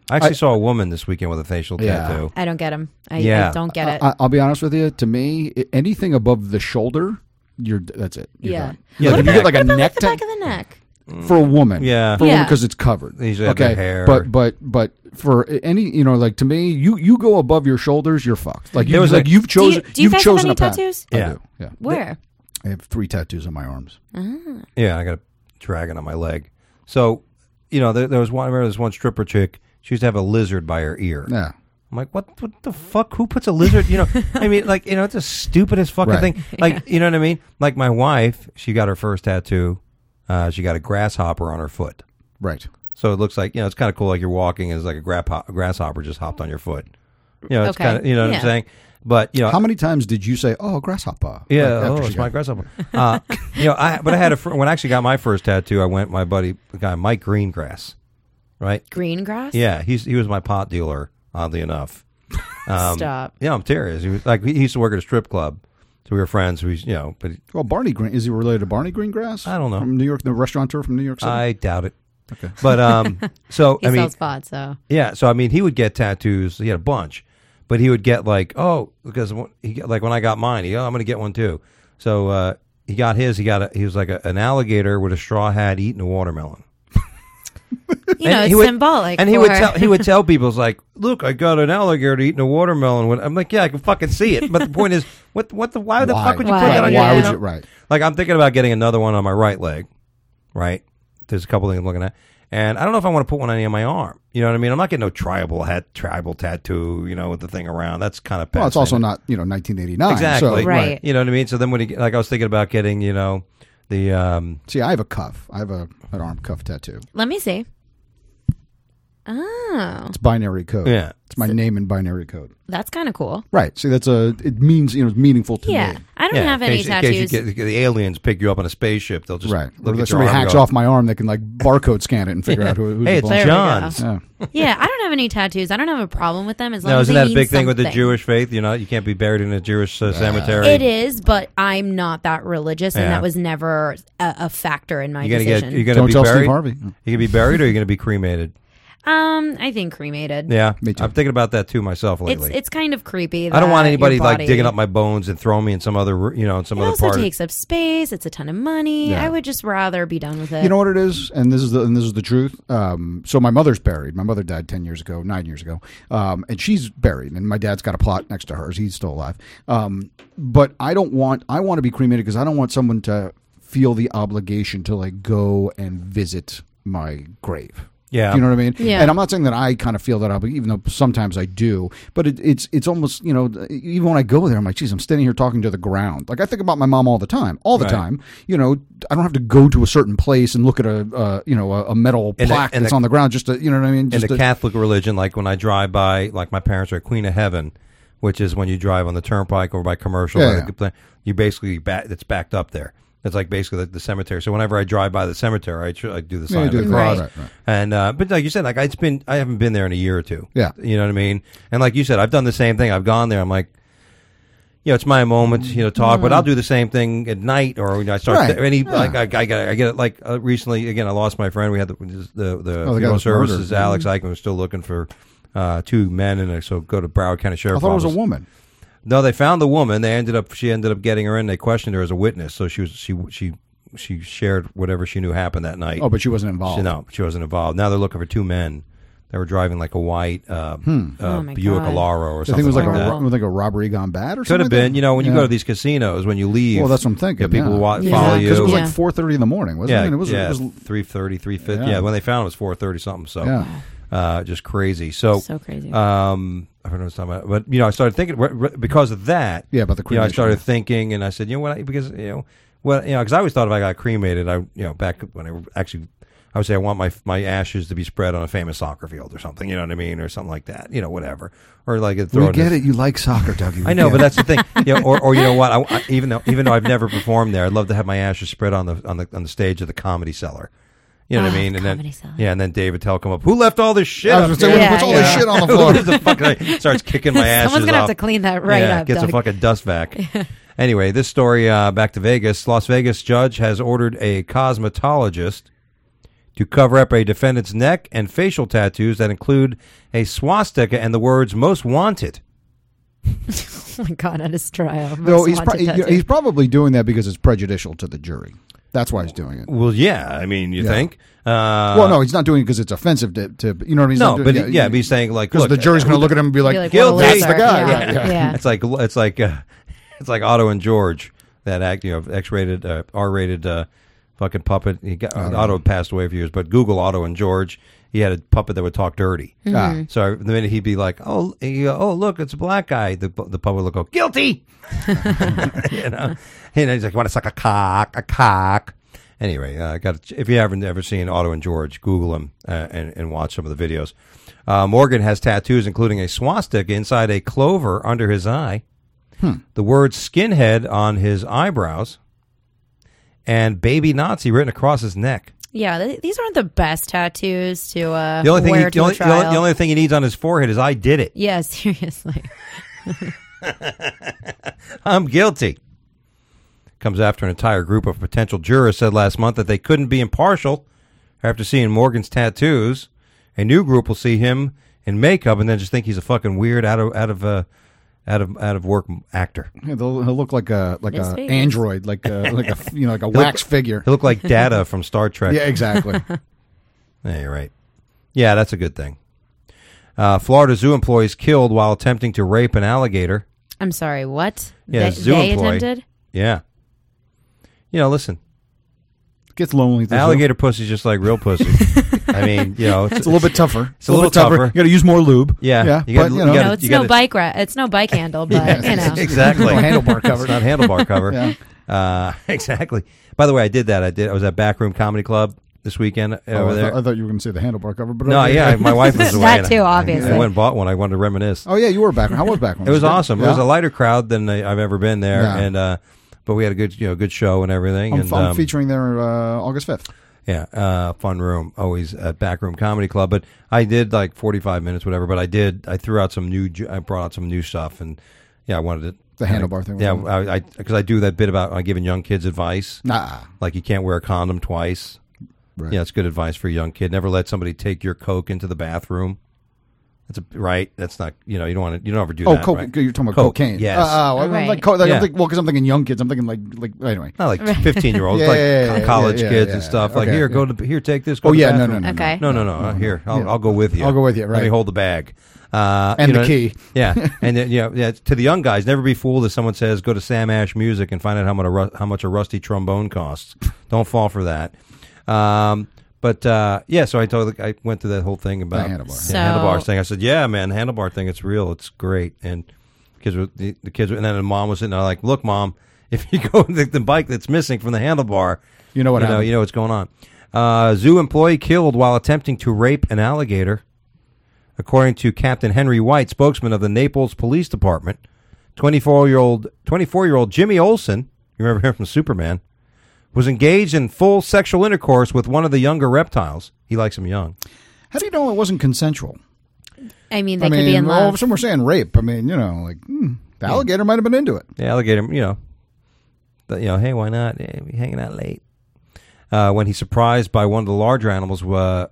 I actually saw a woman this weekend with a facial tattoo. I don't get them. I don't get it. I'll be honest with you. To me, anything above the shoulder, that's it. You're done. Yeah. Like if you get like a neck the back of the neck? For a woman, yeah, for a woman because it's covered. They usually have their hair. But for any, like to me, you go above your shoulders, you're fucked. Like you've chosen. Do you guys chosen have any a path. tattoos? I do. Yeah. Where? I have 3 tattoos on my arms. Yeah, I got a dragon on my leg. So, there was one stripper chick. She used to have a lizard by her ear. Yeah. I'm like, what the fuck? Who puts a lizard? I mean, like, it's the stupidest fucking thing. Like, you know what I mean? Like my wife, she got her first tattoo. She got a grasshopper on her foot. Right. So it looks like, it's kind of cool. Like you're walking as like a grasshopper just hopped on your foot. It's kind of, what I'm saying? But, how many times did you say, "Oh, grasshopper"? Yeah, it's my grasshopper. But I had when I actually got my first tattoo, I went my buddy, the guy Mike Greengrass, right? Greengrass? Yeah, he was my pot dealer, oddly enough. Stop. Yeah, I'm serious. He was he used to work at a strip club. So we were friends. But Barney Green, is he related to Barney Greengrass? I don't know. From New York, the restaurateur from New York City. I doubt it. Okay, but so he sells pot, so yeah. So I mean, he would get tattoos. He had a bunch, but he would get because when I got mine, I'm going to get one too. So he got his. He was like an alligator with a straw hat eating a watermelon. It's symbolic. And he would tell people, it's like, look, I got an alligator eating a watermelon. I'm like, yeah, I can fucking see it. But the point is, why the fuck would you put that on your Why would you? Right. Like, I'm thinking about getting another one on my right leg. Right. There's a couple things I'm looking at. And I don't know if I want to put one on any of my arm. You know what I mean? I'm not getting no tribal tattoo, with the thing around. That's kind of well, it's also not, 1989. Exactly. So, right. You know what I mean? So then I was thinking about getting, the... See, I have a cuff. I have an arm cuff tattoo. Let me see. Oh. It's binary code. Yeah. It's my name in binary code. That's kind of cool. Right. See, it means, it's meaningful to me. Yeah. I don't have any tattoos. In case the aliens pick you up on a spaceship, they'll just look at somebody hacks off my arm, they can barcode scan it and figure out who's hey, it's John's. Yeah, I don't have any tattoos. I don't have a problem with them as long as isn't they that a mean big thing something. with the Jewish faith? You can't be buried in a Jewish cemetery. It is, but I'm not that religious, and that was never a factor in my decision. You're going to be buried? Steve Harvey. You going to be buried or are you going to be cremated? I think cremated. Yeah, me too. I'm thinking about that too myself lately. It's kind of creepy. I don't want anybody digging up my bones and throwing me in some other, in some other part. It also takes up space. It's a ton of money. Yeah. I would just rather be done with it. You know what it is, and this is the truth. So my mother's buried. My mother died 9 years ago, and she's buried. And my dad's got a plot next to hers. He's still alive. But I want to be cremated because I don't want someone to feel the obligation to go and visit my grave. Yeah. Do you know what I mean? Yeah. And I'm not saying that I kind of feel that up, even though sometimes I do. But it's almost, even when I go there, I'm like, geez, I'm standing here talking to the ground. Like, I think about my mom all the time. I don't have to go to a certain place and look at a metal plaque that's on the ground just to, you know what I mean? In the Catholic religion, like when I drive by, like my parents are at Queen of Heaven, which is when you drive on the turnpike or by commercial, you basically, it's backed up there. It's like basically the cemetery. So whenever I drive by the cemetery, I do the sign of the cross. Right. And but like you said, like I haven't been there in a year or two. Yeah, you know what I mean. And like you said, I've done the same thing. I've gone there. I'm like, it's my moment, talk. But I'll do the same thing at night, or I start I get it. Like recently, again, I lost my friend. We had the funeral services. Alex Eichmann was still looking for 2 men, and so go to Broward County Sheriff's Office. I thought it was a woman. No, they found the woman. She ended up getting her in. They questioned her as a witness, so she shared whatever she knew happened that night. Oh, but she wasn't involved. She wasn't involved. Now they're looking for 2 men. They were driving like a white Buick Alaro or something. I think it was like a robbery gone bad or something. Could have been. When you go to these casinos, when you leave. Well, that's what I'm thinking. People follow you. Because it was like 4:30 in the morning, wasn't it? It was 3:30, 3:50. Yeah, when they found it, it was 4:30 something. So. Just crazy. So crazy. I don't know what I'm talking about, but I started thinking because of that. Yeah, about the cremation. I started thinking, and I said, because I always thought if I got cremated, back when I would say I want my ashes to be spread on a famous soccer field or something. You know what I mean, or something like that. Whatever. Or like we get it. You like soccer, Dougie. I know, but that's the thing. Or you know what? I, even though I've never performed there, I'd love to have my ashes spread on the stage of the Comedy Cellar. You know what I mean? And then David Tell come up. Who left all this shit? I was going to say, who puts all this shit on the floor? Starts kicking my ashes. Someone's going to have to clean that up. Gets Doug. a fucking dust vac. Anyway, this story back to Vegas. Las Vegas judge has ordered a cosmetologist to cover up a defendant's neck and facial tattoos that include a swastika and the words "Most Wanted." Oh my God, at his trial. No, he's probably doing that because it's prejudicial to the jury. That's why he's doing it. Well, yeah, I mean, you think? Well, no, he's not doing it because it's offensive to you know what I mean? No, but but he's saying like, because the jury's going to look at him and be like, guilty. That's the guy. Yeah. It's like Otto and George, that act, X-rated, R-rated fucking puppet. Otto passed away for years, but Google Otto and George. He had a puppet that would talk dirty. Mm-hmm. So the minute he'd be like, "Oh, look, it's a black guy," the puppet would go, "Guilty." And he's like, "Want to suck a cock?" Anyway, if you haven't ever seen Otto and George, Google him and watch some of the videos. Morgan has tattoos, including a swastika inside a clover under his eye, the word "skinhead" on his eyebrows, and "baby Nazi" written across his neck. Yeah, these aren't the best tattoos to the only wear to a trial. The only thing he needs on his forehead is "I did it." Yeah, seriously. I'm guilty. Comes after an entire group of potential jurors said last month that they couldn't be impartial after seeing Morgan's tattoos. A new group will see him in makeup and then just think he's a fucking weird out of work actor. Yeah, he'll look like a android, like a wax figure. He'll look like Data from Star Trek. Yeah, exactly. Yeah, you're right. Yeah, that's a good thing. Florida zoo employees killed while attempting to rape an alligator. I'm sorry, what? Yeah, zoo employee. Attempted? Yeah. Listen. It gets lonely. Alligator pussy's just like real pussy. I mean, it's a little bit tougher. It's a little tougher. You got to use more lube. Yeah. It's no bike handle, but exactly. Handlebar cover. It's not handlebar cover. Yeah. Exactly. By the way, I did that. I was at Backroom Comedy Club this weekend over there. I thought you were going to say the handlebar cover, but no, yeah, my wife was away. That too, obviously. I went and bought one. I wanted to reminisce. Oh yeah, you were Backroom. How was Backroom? It was awesome. Yeah? It was a lighter crowd than I've ever been there, and but we had a good show and everything. I'm featuring there August 5th. Yeah, fun room, always at Backroom Comedy Club. But I did like 45 minutes, whatever. But I threw out I brought out some new stuff, and I wanted the handlebar thing. Yeah, because I do that bit about giving young kids advice. Like you can't wear a condom twice. Right. Yeah, it's good advice for a young kid. Never let somebody take your Coke into the bathroom. That's not. You don't want to. You don't ever do that. Coke. Right? You're talking about cocaine. Yes. Because I'm thinking young kids. I'm thinking like anyway. Not like 15-year-olds, college kids and stuff. Like here, take this. Go to the bathroom. No. Okay. No. Here, I'll go with you. I'll go with you. Right. Let me hold the bag. And the key. Yeah, and then, to the young guys, never be fooled if someone says go to Sam Ash Music and find out how much a rusty trombone costs. Don't fall for that. So I went through that whole thing about the handlebar. Handlebar thing. I said, yeah, man, the handlebar thing, it's real. It's great. And the kids, and then the mom was sitting there like, look, Mom, if you go with the bike that's missing from the handlebar, you know what's going on. Zoo employee killed while attempting to rape an alligator. According to Captain Henry White, spokesman of the Naples Police Department, 24-year-old Jimmy Olsen, you remember him from Superman, was engaged in full sexual intercourse with one of the younger reptiles. He likes them young. How do you know it wasn't consensual? I mean, they could be in love. Some were saying rape. I mean, the alligator might have been into it. The alligator, hey, why not? Be hanging out late. When he's surprised by one of the larger animals, where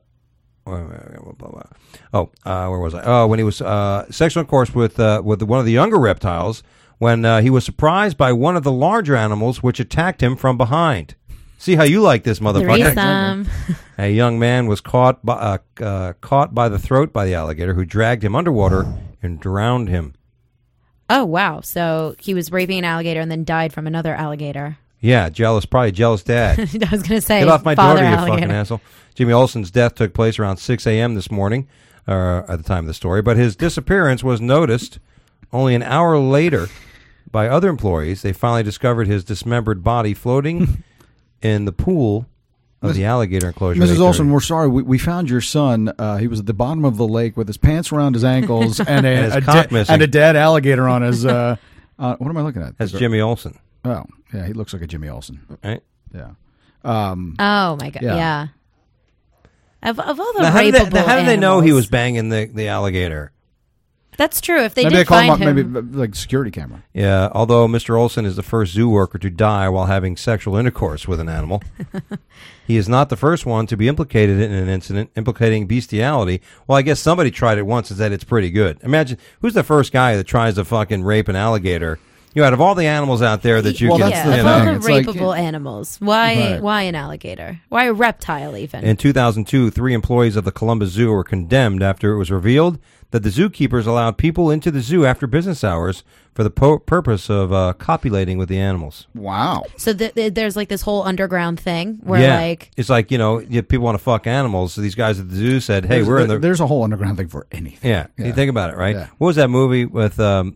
was I? Oh, when he was sexual intercourse with one of the younger reptiles, when he was surprised by one of the larger animals, which attacked him from behind. See how you like this, motherfucker. A young man was caught by the throat by the alligator, who dragged him underwater and drowned him. Oh, wow. So he was raping an alligator and then died from another alligator. Yeah, probably a jealous dad. I was going to say, get off my daughter, alligator. You fucking asshole. Jimmy Olsen's death took place around 6 a.m. this morning, at the time of the story, but his disappearance was noticed only an hour later by other employees. They finally discovered his dismembered body floating in the pool of the alligator enclosure. Mrs. Olsen, we're sorry. We found your son. He was at the bottom of the lake with his pants around his ankles and a dead alligator on his. What am I looking at? That's Jimmy Olsen. Oh, yeah, he looks like a Jimmy Olsen. Right? Yeah. Oh my God! Yeah. Of all the how rapeable did they know animals. he was banging the alligator? That's true. If they maybe did they call find him him, maybe like security camera. Yeah, although Mr. Olson is the first zoo worker to die while having sexual intercourse with an animal. He is not the first one to be implicated in an incident implicating bestiality. Well, I guess somebody tried it once and said it's pretty good. Imagine, who's the first guy that tries to fucking rape an alligator? Out of all the animals out there that you well, can... that's of the all thing. the It's rapeable animals, why an alligator? Why a reptile even? In 2002, 3 employees of the Columbus Zoo were condemned after it was revealed that the zookeepers allowed people into the zoo after business hours for the purpose of copulating with the animals. Wow. So there's like this whole underground thing where it's like, people want to fuck animals. So these guys at the zoo said, hey, there's a whole underground thing for anything. Yeah. You think about it, right? Yeah. What was that movie with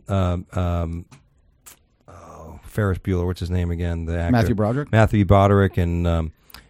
Ferris Bueller? What's his name again? The actor. Matthew Broderick and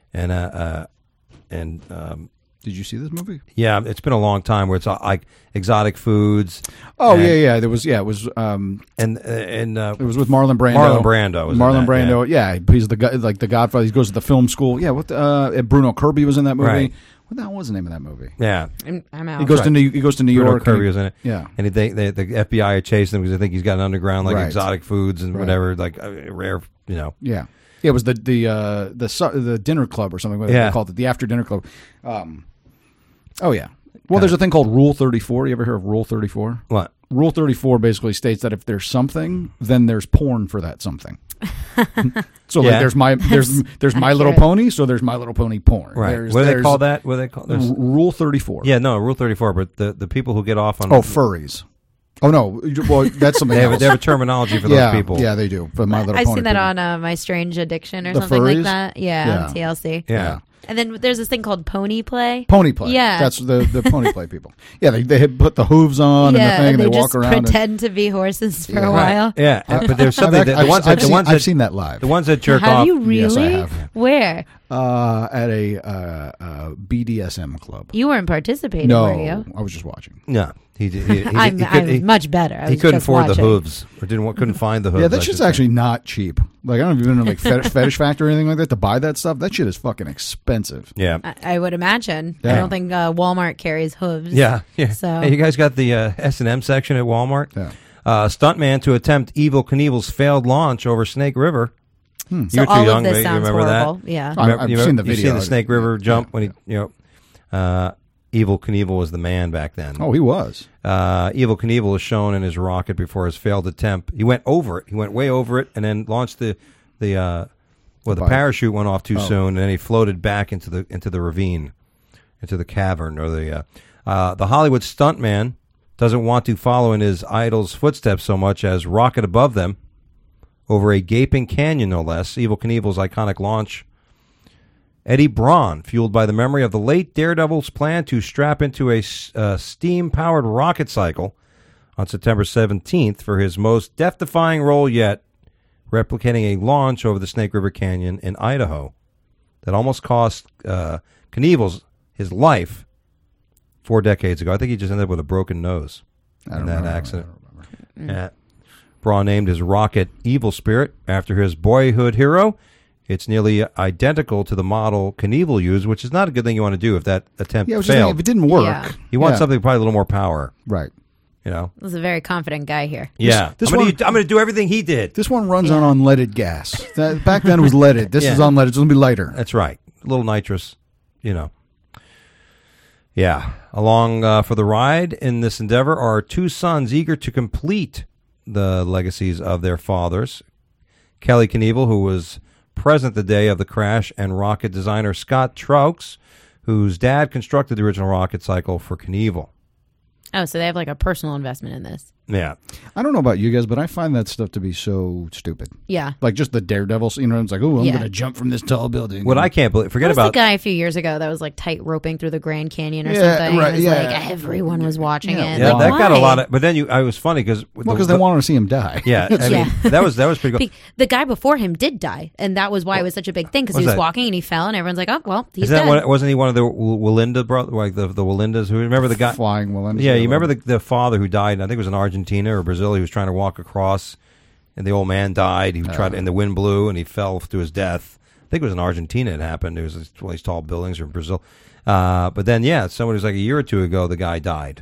did you see this movie? Yeah, it's been a long time. Where it's like exotic foods. Oh, yeah. It was. It was. It was with Marlon Brando. Marlon Brando. Yeah, he's the guy, like the Godfather. He goes to the film school. Yeah, Bruno Kirby was in that movie. Right. What the hell was the name of that movie? Yeah, I'm out. He goes to New York. Kirby was in it. Yeah, and the FBI had chased him because I think he's got an underground like right. exotic foods and whatever, like rare, Yeah. Yeah, it was the dinner club or something. What they called it, the after dinner club. Oh yeah. Well, there's a thing called Rule 34. You ever hear of Rule 34? What? Rule 34 basically states that if there's something, then there's porn for that something. So like there's My Little Pony, so there's My Little Pony porn. Right. What do they call that? What do they call this? Rule 34. Yeah, no, Rule 34. But the people who get off on furries. Oh no, well that's something else. They have a terminology for those people. Yeah, they do. For My Little Pony. I've seen that on My Strange Addiction or the something furries? like that. Yeah, on TLC. Yeah. And then there's this thing called pony play. Pony play. Yeah. That's the pony play people. Yeah, they put the hooves on and the thing, and they walk around. Just pretend to be horses for a while. Yeah, but there's something. I've seen that live. The ones that jerk off. Have you really? Yes, I have. Where? At a BDSM club. You weren't participating, no, were you? I was just watching. No. I'm much better. He couldn't afford the hooves, or couldn't find the hooves. Yeah, that shit's actually not cheap. Like I don't even know, like Fetish Factory or anything like that to buy that stuff. That shit is fucking expensive. Yeah, I would imagine. Yeah. I don't think Walmart carries hooves. Yeah. So hey, you guys got the S&M section at Walmart? Yeah. Stuntman to attempt Evel Knievel's failed launch over Snake River. So You're too all young. of this You sounds remember horrible. that? Yeah, I've seen the video. You've seen the Snake River jump when Evel Knievel was the man back then. Oh, he was. Evel Knievel is shown in his rocket before his failed attempt. He went over it. He went way over it, and then launched the parachute went off too soon, and then he floated back into the ravine, into the cavern, or the Hollywood stuntman doesn't want to follow in his idol's footsteps so much as rocket above them over a gaping canyon, no less. Evel Knievel's iconic launch. Eddie Braun, fueled by the memory of the late Daredevil's plan to strap into a steam-powered rocket cycle on September 17th for his most death-defying role yet, replicating a launch over the Snake River Canyon in Idaho that almost cost Knievel his life 4 decades ago. I think he just ended up with a broken nose in that accident. Yeah. Braun named his rocket Evil Spirit after his boyhood hero. It's nearly identical to the model Knievel used, which is not a good thing you want to do if that attempt failed. Saying, if it didn't work, you want something probably a little more power, right? This is a very confident guy here. Yeah, I'm going to do everything he did. This one runs on unleaded gas. Back then it was leaded. This is unleaded. It's going to be lighter. That's right. A little nitrous, Yeah. Along for the ride in this endeavor are 2 sons eager to complete the legacies of their fathers. Kelly Knievel, who was present the day of the crash, and rocket designer Scott Traux, whose dad constructed the original rocket cycle for Knievel. Oh, so they have like a personal investment in this. Yeah. I don't know about you guys, but I find that stuff to be so stupid. Yeah. Like just the Daredevils, it's like, I'm going to jump from this tall building. What I can't believe, forget about the guy a few years ago that was like tight roping through the Grand Canyon or something. Right, it was like everyone was watching it. Yeah, like, that why? got a lot of, but then I was funny because they wanted to see him die. Yeah. I mean, that was pretty cool. The guy before him did die, and that was why it was such a big thing, because he was walking and he fell, and everyone's like, oh, well, he's dead. Wasn't he one of the Walinda brothers, like the Walindas? Who remember the guy? Flying Walindas. Yeah, you remember the father who died, I think it was in Argentina or Brazil. He was trying to walk across, and the old man died. He tried, and the wind blew, and he fell to his death. I think it was in Argentina it happened. It was one of these tall buildings, or in Brazil. But then, someone was like a year or two ago, the guy died.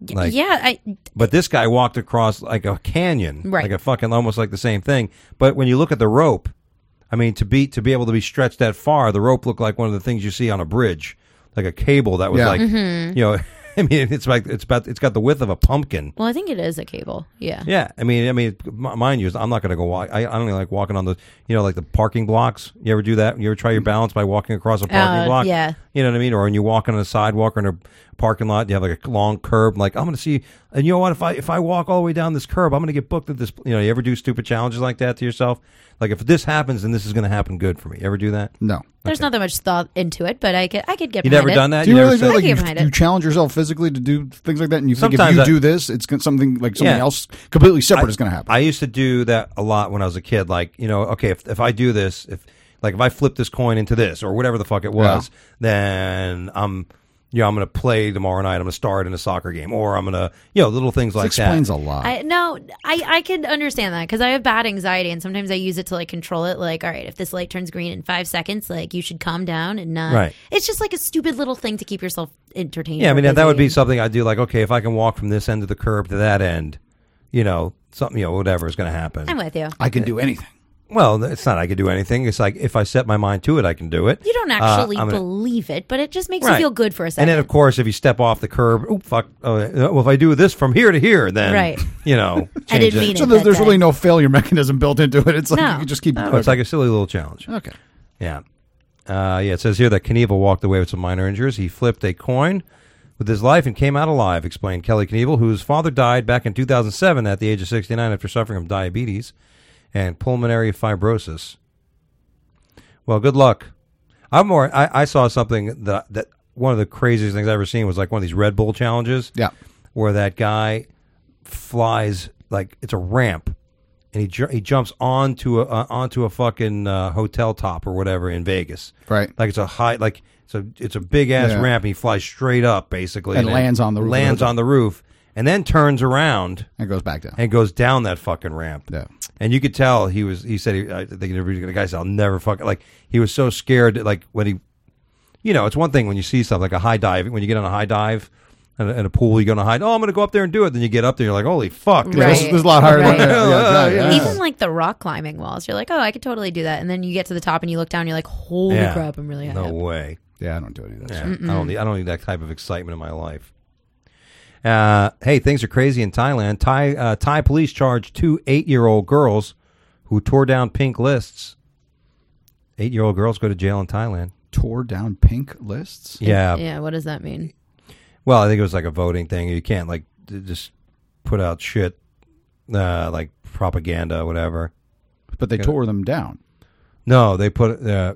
Like, yeah. But this guy walked across like a canyon, right. like a fucking almost like the same thing. But when you look at the rope, I mean, to be able to be stretched that far, the rope looked like one of the things you see on a bridge, like a cable that was like, you know. I mean, it's got the width of a pumpkin. Well, I think it is a cable. Yeah. Yeah. I mean, mind you, I'm not going to go walk. I only like walking on the, you know, like the parking blocks. You ever do that? You ever try your balance by walking across a parking block? Yeah. You know what I mean? Or when you walk on a sidewalk or in a parking lot, you have like a long curb. Like, I'm going to see, and you know what? If I walk all the way down this curb, I'm going to get booked at this. You know, you ever do stupid challenges like that to yourself? Like, if this happens, then this is going to happen good for me. You ever do that? No. There's not that much thought into it, but I could get behind it. You never done that? Do you really feel like you challenge yourself physically to do things like that, and you think Sometimes if you do this, it's something else completely separate is going to happen? I used to do that a lot when I was a kid. Like, you know, okay, if I do this, if I flip this coin into this or whatever the fuck it was, then I'm going to play tomorrow night. I'm going to start in a soccer game, or I'm going to, you know, little things like that. Explains a lot. I could understand that because I have bad anxiety, and sometimes I use it to like control it. Like, all right, if this light turns green in 5 seconds, like you should calm down and not. Right. It's just like a stupid little thing to keep yourself entertained. Yeah, I mean that would be something I do. Like, okay, if I can walk from this end of the curb to that end, you know, something, you know, whatever is going to happen. I'm with you. I can do anything. Well, it's not I could do anything. It's like if I set my mind to it, I can do it. You don't actually believe it, but it just makes you feel good for a second. And then, of course, if you step off the curb, well, if I do this from here to here, then, you know, I didn't mean it. So there's really no failure mechanism built into it. It's like you just keep doing it. It's like a silly little challenge. Okay. Yeah. It says here that Knievel walked away with some minor injuries. He flipped a coin with his life and came out alive, explained Kelly Knievel, whose father died back in 2007 at the age of 69 after suffering from diabetes and pulmonary fibrosis. Well, good luck. I saw something that one of the craziest things I've ever seen was like one of these Red Bull challenges. Yeah. Where that guy flies, like it's a ramp, and he jumps onto a fucking hotel top or whatever in Vegas. Right. Like it's a high, like it's a big ass ramp, and he flies straight up basically, and lands on the roof. Lands on the roof, and then turns around and goes back down. And goes down that fucking ramp. Yeah. And you could tell he said I think the guy said, I'll never fucking, like, he was so scared that, like, when he, you know, it's one thing when you see stuff like a high dive, when you get on a high dive in a pool, you go on a high, I'm going to go up there and do it. Then you get up there, you're like, holy fuck. Right. This is a lot harder than that. Even like the rock climbing walls, you're like, oh, I could totally do that. And then you get to the top and you look down and you're like, holy crap, I'm really high up. No way. Yeah, I don't do any of that. Yeah. I don't need that type of excitement in my life. Hey, things are crazy in Thailand. Thai police charged 2 8-year-old girls who tore down pink lists. 8-year-old girls go to jail in Thailand. Tore down pink lists? Yeah. Yeah, what does that mean? Well, I think it was like a voting thing. You can't, like, just put out shit, like propaganda or whatever. But they tore them down. No, they put they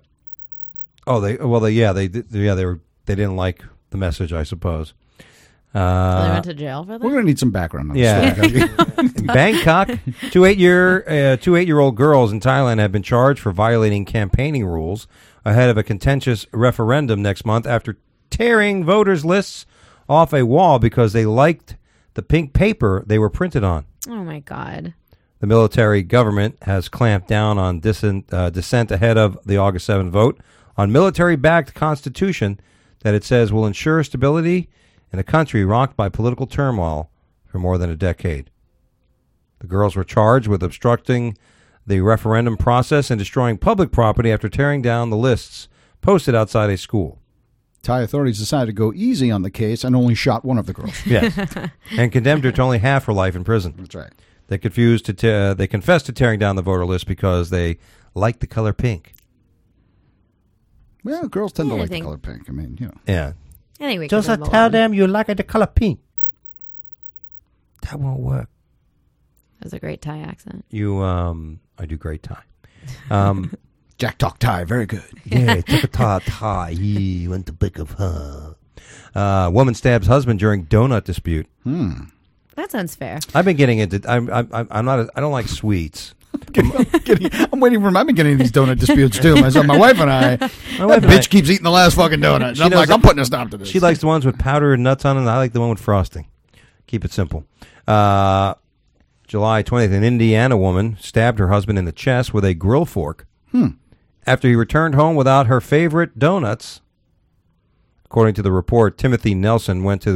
didn't like the message, I suppose. So they went to jail for that? We're going to need some background on this. In Bangkok, 2 8-year-old girls in Thailand have been charged for violating campaigning rules ahead of a contentious referendum next month after tearing voters' lists off a wall because they liked the pink paper they were printed on. Oh, my God. The military government has clamped down on dissent ahead of the August 7 vote on military-backed constitution that it says will ensure stability in a country rocked by political turmoil for more than a decade. The girls were charged with obstructing the referendum process and destroying public property after tearing down the lists posted outside a school. Thai authorities decided to go easy on the case and only shot one of the girls. Yes, and condemned her to only half her life in prison. That's right. They confessed to tearing down the voter list because they liked the color pink. Well, girls tend to like the color pink. I mean, you know. Yeah. I think we just tell them you like the color pink. That won't work. That was a great Thai accent. I do great Thai. Jack talk Thai, very good. Yeah, Thai. He went to pick of her. Woman stabs husband during donut dispute. That sounds fair. I've been getting into. I don't like sweets. I'm waiting for. I've been getting these donut disputes too. My wife and I. That bitch keeps eating the last fucking donut. I'm like, I'm putting a stop to this. She likes the ones with powder and nuts on it. And I like the one with frosting. Keep it simple. July 20th, an Indiana woman stabbed her husband in the chest with a grill fork after he returned home without her favorite donuts. According to the report, Timothy Nelson went to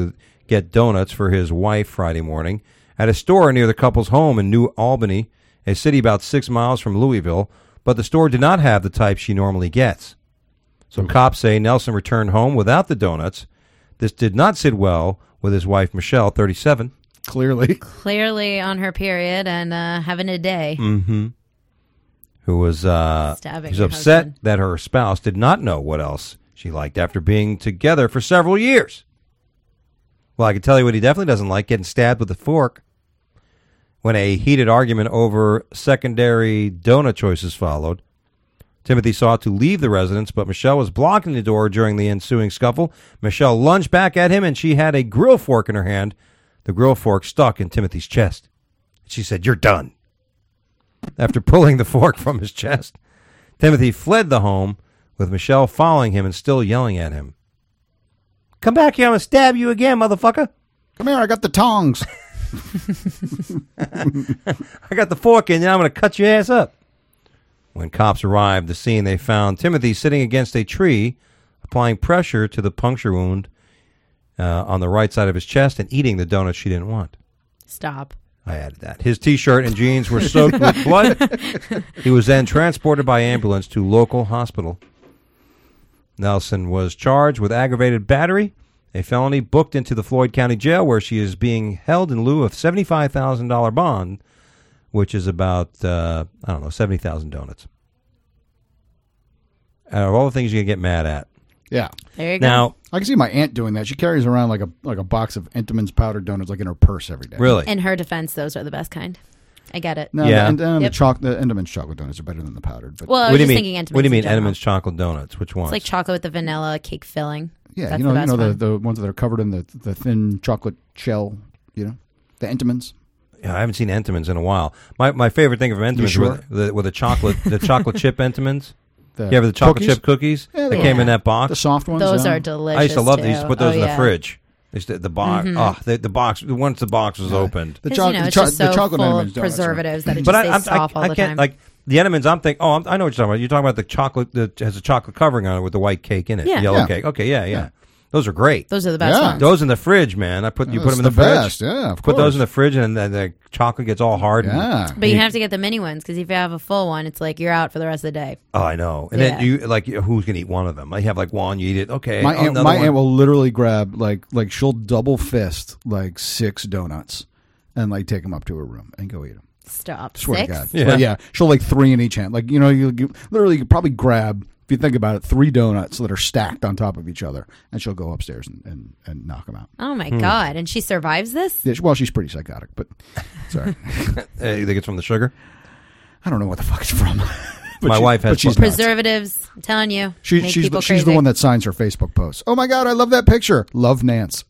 get donuts for his wife Friday morning at a store near the couple's home in New Albany, a city about 6 miles from Louisville, but the store did not have the type she normally gets. So cops say Nelson returned home without the donuts. This did not sit well with his wife, Michelle, 37. Clearly on her period and having a day. Mm-hmm. Who was upset that her spouse did not know what else she liked after being together for several years. Well, I can tell you what he definitely doesn't like, getting stabbed with a fork. When a heated argument over secondary donut choices followed, Timothy sought to leave the residence, but Michelle was blocking the door during the ensuing scuffle. Michelle lunged back at him, and she had a grill fork in her hand. The grill fork stuck in Timothy's chest. She said, "You're done." After pulling the fork from his chest, Timothy fled the home, with Michelle following him and still yelling at him. "Come back here, I'm going to stab you again, motherfucker." "Come here, I got the tongs." "I got the fork in, and I'm going to cut your ass up." When cops arrived at the scene, they found Timothy sitting against a tree, applying pressure to the puncture wound on the right side of his chest and eating the donut she didn't want. Stop. I added that. His T-shirt and jeans were soaked with blood. He was then transported by ambulance to local hospital. Nelson was charged with aggravated battery, a felony, booked into the Floyd County Jail, where she is being held in lieu of $75,000 bond, which is about, 70,000 donuts. Out of all the things you can get mad at. Yeah. There you go. Now, I can see my aunt doing that. She carries around like a box of Entenmann's powdered donuts like in her purse every day. Really? In her defense, those are the best kind. I get it. No, yeah. the Entenmann's chocolate donuts are better than the powdered. But well, I was just thinking Entenmann's. What do you mean Entenmann's chocolate donuts? Which ones? It's like chocolate with the vanilla cake filling. Yeah, That's the ones that are covered in the thin chocolate shell, the Entenmann's. Yeah, I haven't seen Entenmann's in a while. My favorite thing from Entenmann's were the chocolate chip Entenmann's. You ever the chocolate chip cookies that came in that box? The soft ones. Those are delicious. I used to love too. these. Put those in the fridge. The box. The box. Once the box was opened, the chocolate full of preservatives that it just stays soft all the time. Like the Entenmann's. I'm thinking. Oh, I know what you're talking about. You're talking about the chocolate that has a chocolate covering on it with the white cake in it. Yeah. Yellow cake. Okay. Yeah. Those are great. Those are the best ones. Those in the fridge, man. You put them in the fridge. Best. Yeah, of course. Put those in the fridge, and then the chocolate gets all hard. Yeah. But you have to get the mini ones, because if you have a full one, it's like you're out for the rest of the day. Oh, I know. And then who's gonna eat one of them? I have like one. You eat it. Okay. My aunt will literally grab like she'll double fist like 6 donuts and like take them up to her room and go eat them. Stop. Swear 6? to God. Yeah. She'll like 3 in each hand. Like you literally you probably grab. If you think about it, 3 donuts that are stacked on top of each other, and she'll go upstairs and knock them out. Oh my God! And she survives this? Yeah, well, she's pretty psychotic, but sorry. You think it's from the sugar? I don't know what the fuck it's from. My wife has preservatives. I'm telling you, she's the one that signs her Facebook posts. Oh my God, I love that picture. Love Nance.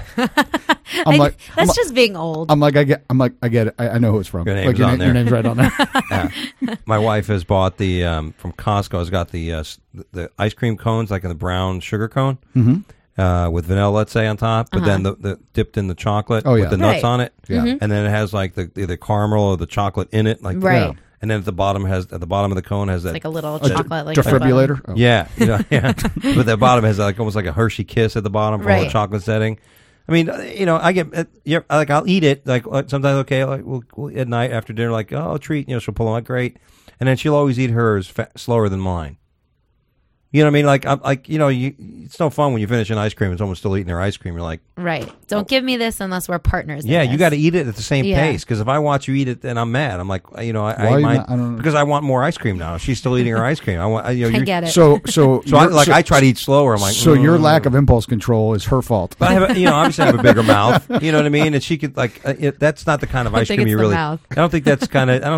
That's just being old. I get it. I know who it's from. Your name's right on there. My wife has bought the from Costco. Has got the ice cream cones, like in the brown sugar cone, with vanilla, let's say, on top, but then the dipped in the chocolate with the nuts on it, and then it has like the caramel or the chocolate in it, like right. And then at the bottom of the cone has that, like a little chocolate, like defibrillator. Oh. Yeah, but the bottom has like almost like a Hershey Kiss at the bottom for all the chocolate setting. I mean, I get, I'll eat it, like sometimes, okay, like we'll at night after dinner, like, oh, treat, she'll pull on, great. And then she'll always eat hers slower than mine. You know what I mean? It's no fun when you finish an ice cream and someone's still eating their ice cream. You're like, right. Don't give me this unless we're partners. Yeah, you got to eat it at the same pace, because if I watch you eat it, then I'm mad. I'm like, because I want more ice cream now. She's still eating her ice cream. I get it. So I try to eat slower. I'm like, so your lack of impulse control is her fault. But I have, obviously I have a bigger mouth. You know what I mean? And she could that's not the kind of ice cream you really. Mouth. I don't think that's kind of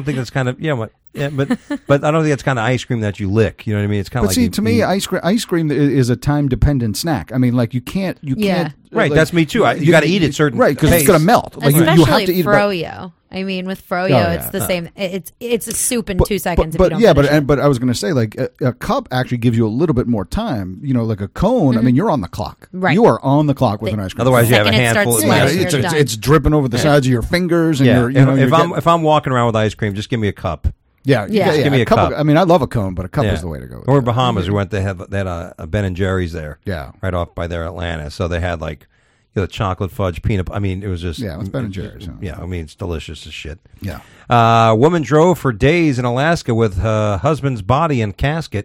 but I don't think that's kind of ice cream that you lick. You know what I mean? It's kind of like. But see, to me, ice cream is a time dependent snack. I mean, like you can't. Right, like, that's me too. You got to eat it certain. Right, because it's going to melt. Like you have to eat froyo. I mean, with froyo, it's the same. It's a soup in 2 seconds. But I was going to say, like a cup actually gives you a little bit more time. Like a cone. I mean, you're on the clock. Right, you are on the clock with an ice cream. Otherwise, you have a handful. It's dripping over the sides of your fingers. And if I'm walking around with ice cream, just give me a cup. Yeah. Give me a cup. I mean, I love a cone, but a cup is the way to go. Or Bahamas, we went. They had a Ben and Jerry's there. Yeah, right off by there, Atlanta. So they had like The chocolate fudge peanut. I mean, it was just it's Ben and Jerry's. Yeah, I mean, it's delicious as shit. Yeah. Woman drove for days in Alaska with her husband's body in casket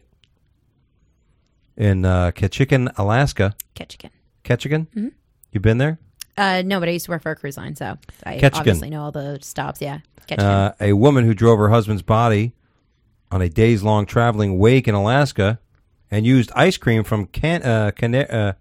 in Ketchikan, Alaska. Ketchikan. Mm-hmm. You been there? No, but I used to work for a cruise line, so I obviously know all the stops. Yeah, Ketchikan. A woman who drove her husband's body on a days-long traveling wake in Alaska and used ice cream from Canaries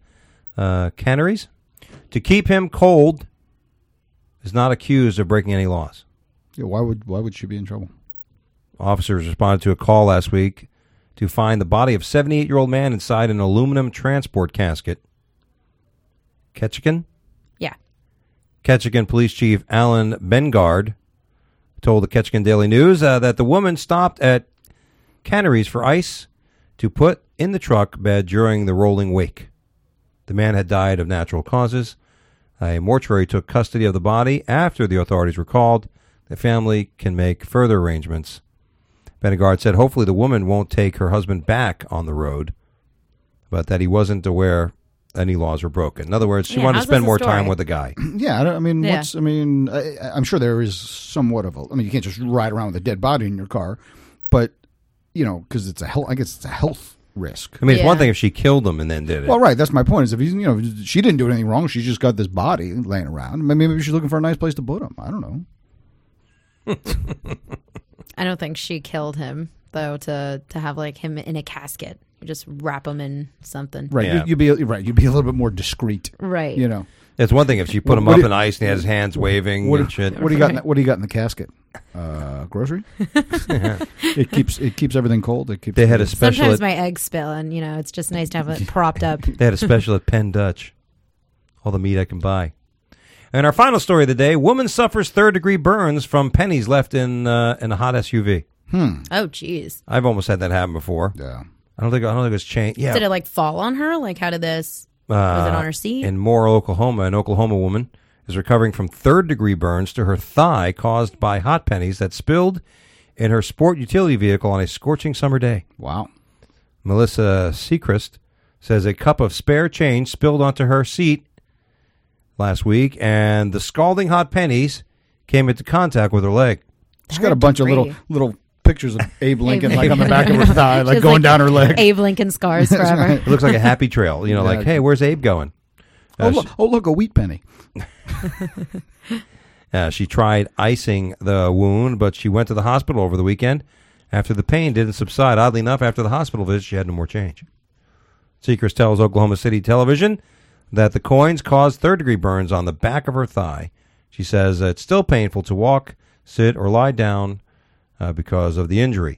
to keep him cold is not accused of breaking any laws. Yeah, why would she be in trouble? Officers responded to a call last week to find the body of a 78-year-old man inside an aluminum transport casket. Ketchikan? Yeah. Ketchikan Police Chief Alan Bengard told the Ketchikan Daily News that the woman stopped at Canaries for ice to put in the truck bed during the rolling wake. The man had died of natural causes. A mortuary took custody of the body after the authorities were called. The family can make further arrangements. Bengard said hopefully the woman won't take her husband back on the road, but that he wasn't aware any laws were broken. In other words, she wanted to spend more time with the guy. Yeah, I'm sure there is somewhat of you can't just ride around with a dead body in your car, but because it's a health risk. I mean, it's one thing if she killed him and then did it. Well, right. That's my point. Is if she didn't do anything wrong, she just got this body laying around. Maybe she's looking for a nice place to put him. I don't know. I don't think she killed him though to have him in a casket. You just wrap him in something. Right. Yeah. You'd be a little bit more discreet. Right. It's one thing if she put him up in ice and he had his hands waving and shit. What do you got? What do you got in the casket? Grocery. It keeps everything cold. They had a special. Sometimes my eggs spill, and it's just nice to have it propped up. They had a special at Penn Dutch. All the meat I can buy. And our final story of the day: woman suffers third-degree burns from pennies left in a hot SUV. Oh, jeez. I've almost had that happen before. Yeah. I don't think it's changed. Yeah. Did it fall on her? How did this? Was it on her seat? In Morrill, Oklahoma, an Oklahoma woman is recovering from third-degree burns to her thigh caused by hot pennies that spilled in her sport utility vehicle on a scorching summer day. Wow. Melissa Sechrist says a cup of spare change spilled onto her seat last week, and the scalding hot pennies came into contact with her leg. She's got a bunch of little pictures of Abe Lincoln on the back of her thigh, going down her leg. Abe Lincoln scars forever. It looks like a happy trail. Hey, where's Abe going? Look, a wheat penny. She tried icing the wound, but she went to the hospital over the weekend after the pain didn't subside. Oddly enough, after the hospital visit, she had no more change. Seekers tells Oklahoma City Television that the coins caused third-degree burns on the back of her thigh. She says it's still painful to walk, sit, or lie down because of the injury.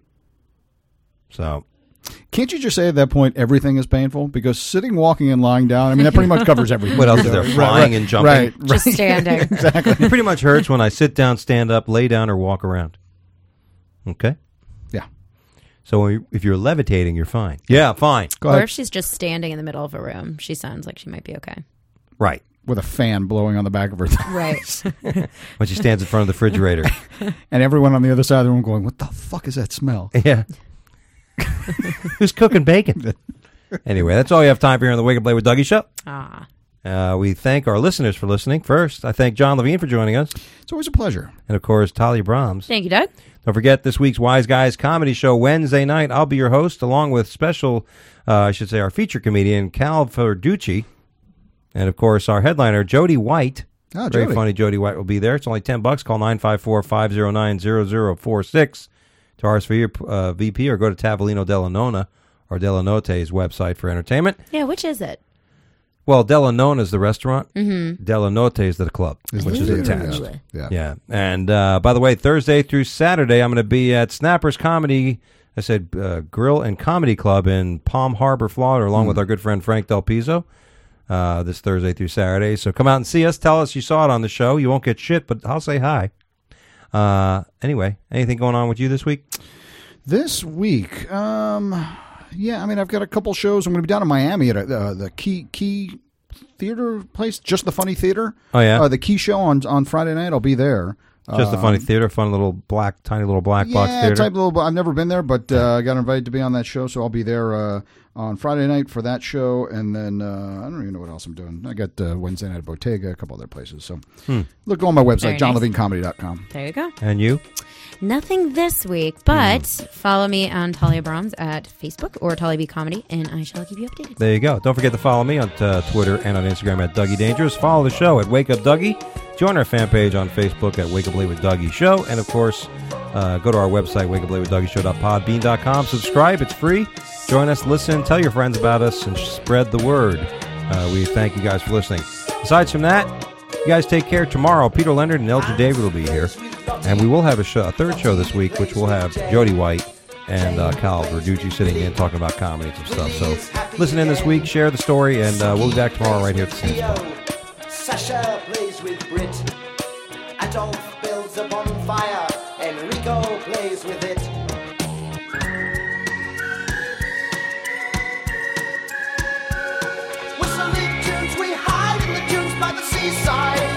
So, can't you just say at that point everything is painful? Because sitting, walking, and lying down, that pretty much covers everything. What else is there? Flying and jumping? Right. Just standing. Exactly. It pretty much hurts when I sit down, stand up, lay down, or walk around. Okay? Yeah. So if you're levitating, you're fine. Yeah, fine. Go ahead. Or if she's just standing in the middle of a room, she sounds like she might be okay. Right. With a fan blowing on the back of her thigh. Right. When she stands in front of the refrigerator. And everyone on the other side of the room going, what the fuck is that smell? Yeah. Who's cooking bacon? Anyway, that's all you have time for here on the Wake Up Late with Dougie show. We thank our listeners for listening. First, I thank John Levine for joining us. It's always a pleasure. And, of course, Talia Brahms. Thank you, Doug. Don't forget this week's Wise Guys comedy show Wednesday night. I'll be your host, along with our feature comedian, Cal Verducci. And, of course, our headliner, Jody White. Very funny Jody White will be there. It's only $10. Call 954-509-0046 to RSVP or go to Tavolino Della Nonna or Della Note's website for entertainment. Yeah, which is it? Well, Della Nonna is the restaurant. Mm-hmm. Della Note is the club, which is attached. Yeah. And, by the way, Thursday through Saturday, I'm going to be at Snappers Comedy, Grill and Comedy Club in Palm Harbor, Florida, along with our good friend Frank Del Pizzo. This Thursday through Saturday. So come out and see us. Tell us you saw it on the show. You won't get shit, but I'll say hi. Anyway, anything going on with you this week? This week, I've got a couple shows. I'm going to be down in Miami at the Key Theater place, Just the Funny Theater. Oh, yeah? The Key show on Friday night. I'll be there. Just a funny theater, tiny little black box theater. I've never been there, but I got invited to be on that show, so I'll be there on Friday night for that show, and then I don't even know what else I'm doing. I got Wednesday night at Bottega, a couple other places. So look on my website, johnlevinecomedy.com. There you go. And you? Nothing this week, but follow me on Talia Brahms at Facebook or Talia B Comedy, and I shall keep you updated. There you go. Don't forget to follow me on Twitter and on Instagram at Dougie Dangerous. Follow the show at Wake Up Dougie. Join our fan page on Facebook at Wake Up Late with Dougie Show. And, of course, go to our website, wakeuplatewithdougieshow.podbean.com. Subscribe. It's free. Join us, listen, tell your friends about us, and spread the word. We thank you guys for listening. Aside from that, you guys take care. Tomorrow, Peter Leonard and Elgin David will be here. And we will have a third show this week, which will have Jody White and Cal Verducci sitting in talking about comedy and stuff. So listen in this week, share the story, and we'll be back tomorrow right here at the same spot. Sasha plays with Brit. Adolf builds a bonfire. Enrico plays with it. Whistling tunes, we hide in the dunes by the seaside.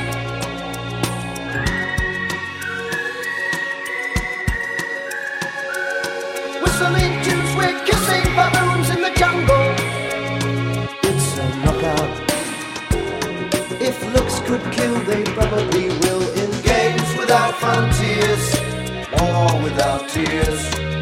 Whistling tunes, we're kissing baboons in the jungle. It's a knockout. If looks could kill, they probably will. In games without frontiers, war without tears.